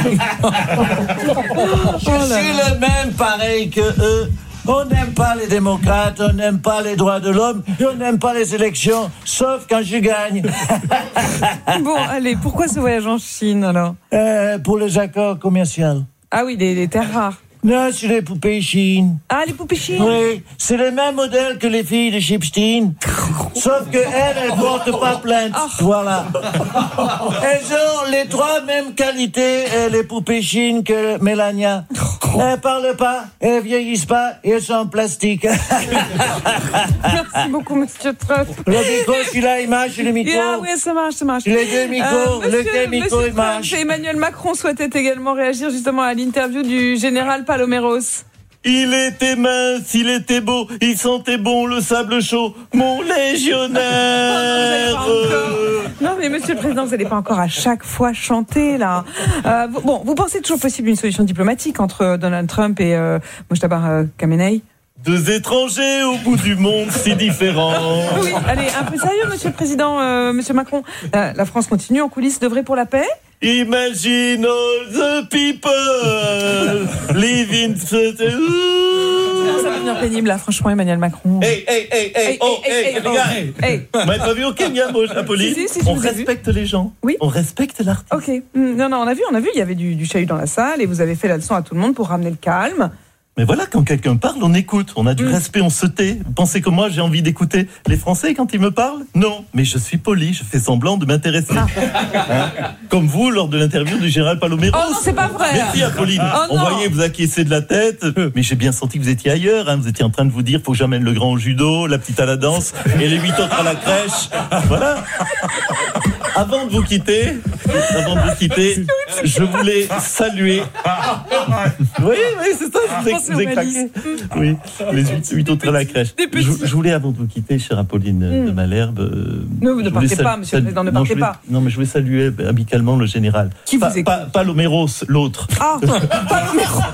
Je suis le même pareil que eux. On n'aime pas les démocrates, on n'aime pas les droits de l'homme, et on n'aime pas les élections, sauf quand je gagne. Bon, allez, pourquoi ce voyage en Chine alors? Pour les accords commerciaux. Ah oui, des terres rares. Non, c'est les poupées chines. Ah, les poupées chines? Oui, c'est le même modèle que les filles de Chipstein. Sauf que elles portent pas plainte. Voilà. Elles ont les trois mêmes qualités, les poupées chines, que Mélania. Elles parlent pas, elles vieillissent pas, et elles sont en plastique. Merci beaucoup, monsieur Trump. Le micro, celui-là, il marche, le micro. Ah oui, ça marche. Les deux micros, lequel micro, il marche. Emmanuel Macron souhaitait également réagir justement à l'interview du général Paloméros. Il était mince, il était beau, il sentait bon le sable chaud, mon légionnaire. Non mais monsieur le président, vous n'allez pas encore à chaque fois chanter là. Bon, vous pensez toujours possible une solution diplomatique entre Donald Trump et Mojtaba Khamenei? Deux étrangers au bout du monde, c'est différent. Oui, allez, un peu sérieux monsieur le président, monsieur Macron. La France continue en coulisses d'œuvrer pour la paix? Imagine all the people living. Ça va devenir pénible là, franchement, Emmanuel Macron. Hey, les gars, vous m'avez pas vu au Kenya, Apolline? Si, on respecte les gens. Oui. On respecte l'artiste. Ok. Non, on a vu, il y avait du chahut dans la salle et vous avez fait la leçon à tout le monde pour ramener le calme. Mais voilà, quand quelqu'un parle, on écoute. On a du respect, on se tait. Vous pensez que moi, j'ai envie d'écouter les Français quand ils me parlent? Non. Mais je suis poli, je fais semblant de m'intéresser. Hein? Comme vous, lors de l'interview du général Paloméros. Oh, c'est pas vrai. Merci, Apolline. On voyait vous acquiescer de la tête. Mais j'ai bien senti que vous étiez ailleurs. Hein. Vous étiez en train de vous dire, faut que j'emmène le grand au judo, la petite à la danse et les 8 autres à la crèche. Voilà. Avant de vous quitter, je voulais saluer. Oui, c'est ça. Vous êtes craqué. Oui, les 8 autres à la crèche. Je voulais, avant de vous quitter, chère Apolline de Malherbe. Non, vous ne partez pas, monsieur le président, ne partez pas. Non, mais je voulais saluer amicalement le général. Qui vous écoute? Paloméros, l'autre. Ah, Paloméros.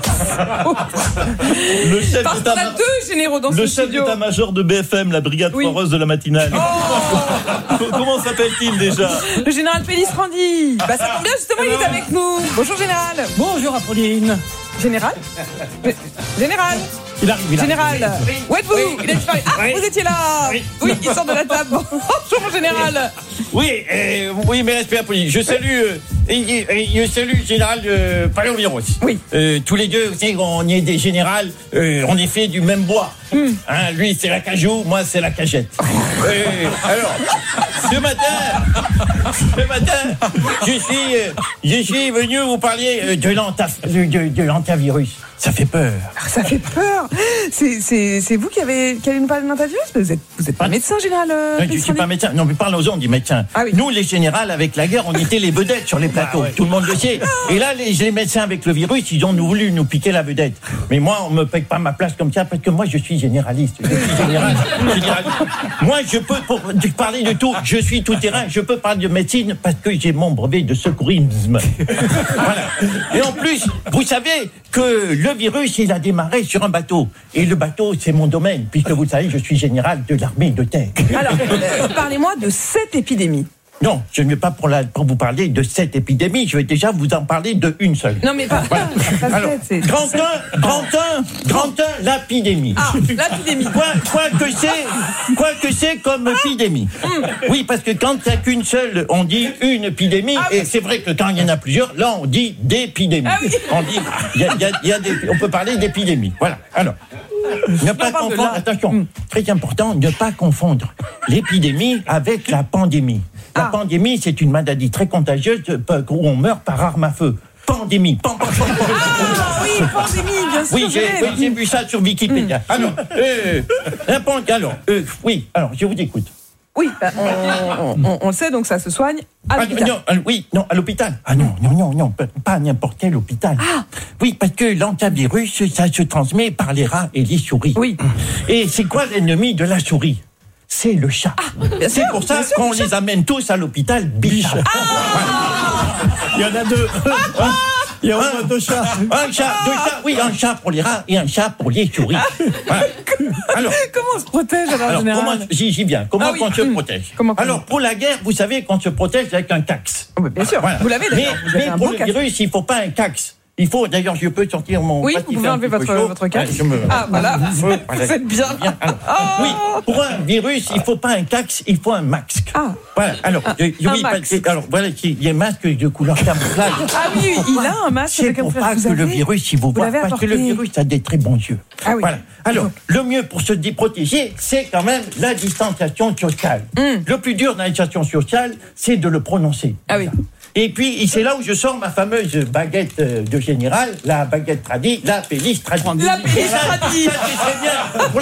Le chef parce qu'on a deux généraux dans ce studio. Le chef d'état-major de BFM, la brigade foireuse de la matinale. Comment s'appelle-t-il déjà? Le général Pellistrandi. Ça tombe bien, justement, il est avec nous. Bonjour, général. Bonjour, Apolline. Général? Général? Il arrive. Général, où êtes-vous? Il a disparu. Ah, vous étiez là. Oui, il sort de la table. Bonjour, mon général. Oui, mes respects polis. Je salue le général Palomiros. Oui. Tous les deux, vous savez, on est des générales, on est fait du même bois. Hein, lui, c'est la cajou, moi, c'est la cagette. Alors, ce matin, je suis venu vous parler de l'antivirus. Ça fait peur. Ça fait peur. C'est vous qui allez nous parler de l'antivirus? Vous êtes pas médecin, général? Je suis pas médecin. Non, mais parlons-en du médecin. Ah oui. Nous, les générales, avec la guerre, on était les vedettes sur les plateaux. Tout le monde le sait. Et là, les médecins avec le virus, ils ont voulu nous piquer la vedette. Mais moi, on me paye pas ma place comme ça parce que moi, je suis généraliste. Moi, je peux parler de tout. Je suis tout terrain. Je peux parler de médecine parce que j'ai mon brevet de secourisme. Voilà. Et en plus, vous savez que le virus, il a démarré sur un bateau. Et le bateau, c'est mon domaine, puisque vous savez, je suis général de l'armée de terre. Alors, parlez-moi de cette épidémie. Non, je ne vais pas pour vous parler de cette épidémie, je vais déjà vous en parler de une seule. Non, mais pas Alors, c'est grand 1, l'épidémie. Ah, l'épidémie. Quoi que c'est comme épidémie. Oui, parce que quand il n'y a qu'une seule, on dit une épidémie, et c'est vrai que quand il y en a plusieurs, là, on dit d'épidémie. Ah oui. On dit, on peut parler d'épidémie. Voilà. Alors, ne pas confondre, attention, très important, ne pas confondre l'épidémie avec la pandémie. La pandémie, c'est une maladie très contagieuse où on meurt par arme à feu. Pandémie. Ah oui, pandémie, bien sûr. Oui, j'ai vu ça sur Wikipédia. Alors, je vous écoute. Oui, on le sait, donc ça se soigne à l'hôpital. Non, à l'hôpital. Ah non, pas à n'importe quel hôpital. Ah. Oui, parce que l'antivirus, ça se transmet par les rats et les souris. Oui. Et c'est quoi l'ennemi de la souris? C'est le chat. C'est pour ça qu'on les amène tous à l'hôpital Bichat. Il y en a deux. Il y a au moins deux chats. Un chat pour les rats et un chat pour les souris. Voilà. Alors, comment on se protège alors général? J'y viens. Comment on se protège? Alors, pour la guerre, vous savez qu'on se protège avec un cax. Bien sûr, voilà. Vous l'avez d'ailleurs. Mais pour le virus, il ne faut pas un cax. Il faut, d'ailleurs, je peux sortir mon... Oui, vous pouvez enlever votre casque. Voilà, vous êtes bien. Oui, pour un virus, il ne faut pas un cax, il faut un masque. Voilà, alors, voilà, il y a un masque de couleur camouflage. Ah oui, il a un masque de camouflage. C'est pour pas que le virus, il vous voit, parce que le virus a des très bons yeux. Ah oui. Voilà. Alors, le mieux pour se protéger, c'est quand même la distanciation sociale. Le plus dur dans la distanciation sociale, c'est de le prononcer. Ah oui. Et puis, c'est là où je sors ma fameuse baguette de général, la baguette tradie, la péniche tradie. La péniche tradie. Ça, c'est très bien. Pour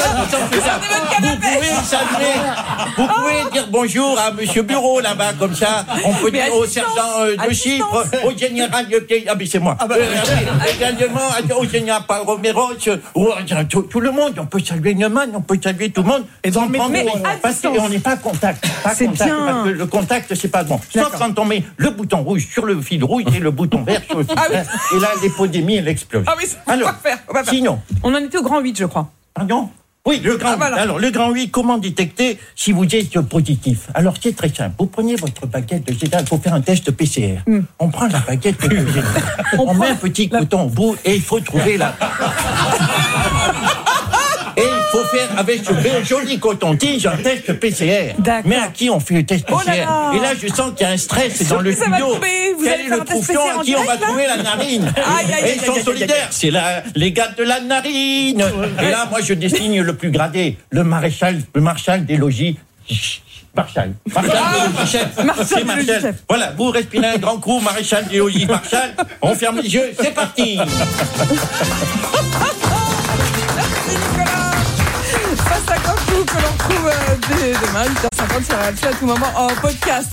vous pouvez dire bonjour à monsieur Bureau, là-bas, comme ça. On peut dire au sergent de chiffre, au général de... Ah, mais c'est moi. Également, au général Palroméros, tout le monde. On peut saluer Neumann, on peut saluer tout le monde. Et dans parce qu'on n'est pas en contact. C'est bien. Parce que le contact, c'est pas bon. Sauf quand on met le bouton rouge sur le fil rouge et le bouton vert sur le fil vert. Et là, l'épidémie, elle explose. Ah oui, alors, on va faire. Sinon... On en était au grand 8, je crois. Pardon? Oui, le grand 8. Voilà. Alors, le grand 8, comment détecter si vous êtes positif? Alors, c'est très simple. Vous prenez votre baguette de général pour faire un test PCR. On prend la baguette de général. On met un petit coton au bout et il faut trouver la... Et il faut faire avec ce joli coton-tige un test PCR. Mais à qui on fait le test PCR? Et là, je sens qu'il y a un stress dans le studio. Quel est le troufion à qui on va trouver la narine? Et ils sont solidaires. C'est les gars de la narine. Et là, moi, je dessine le plus gradé, le marshal des logis. Marshal des logis chef. Voilà, vous respirez un grand coup, maréchal des logis Marshal. On ferme les yeux, c'est parti. Que l'on retrouve dès demain 8h50 sur RMC à tout moment en podcast.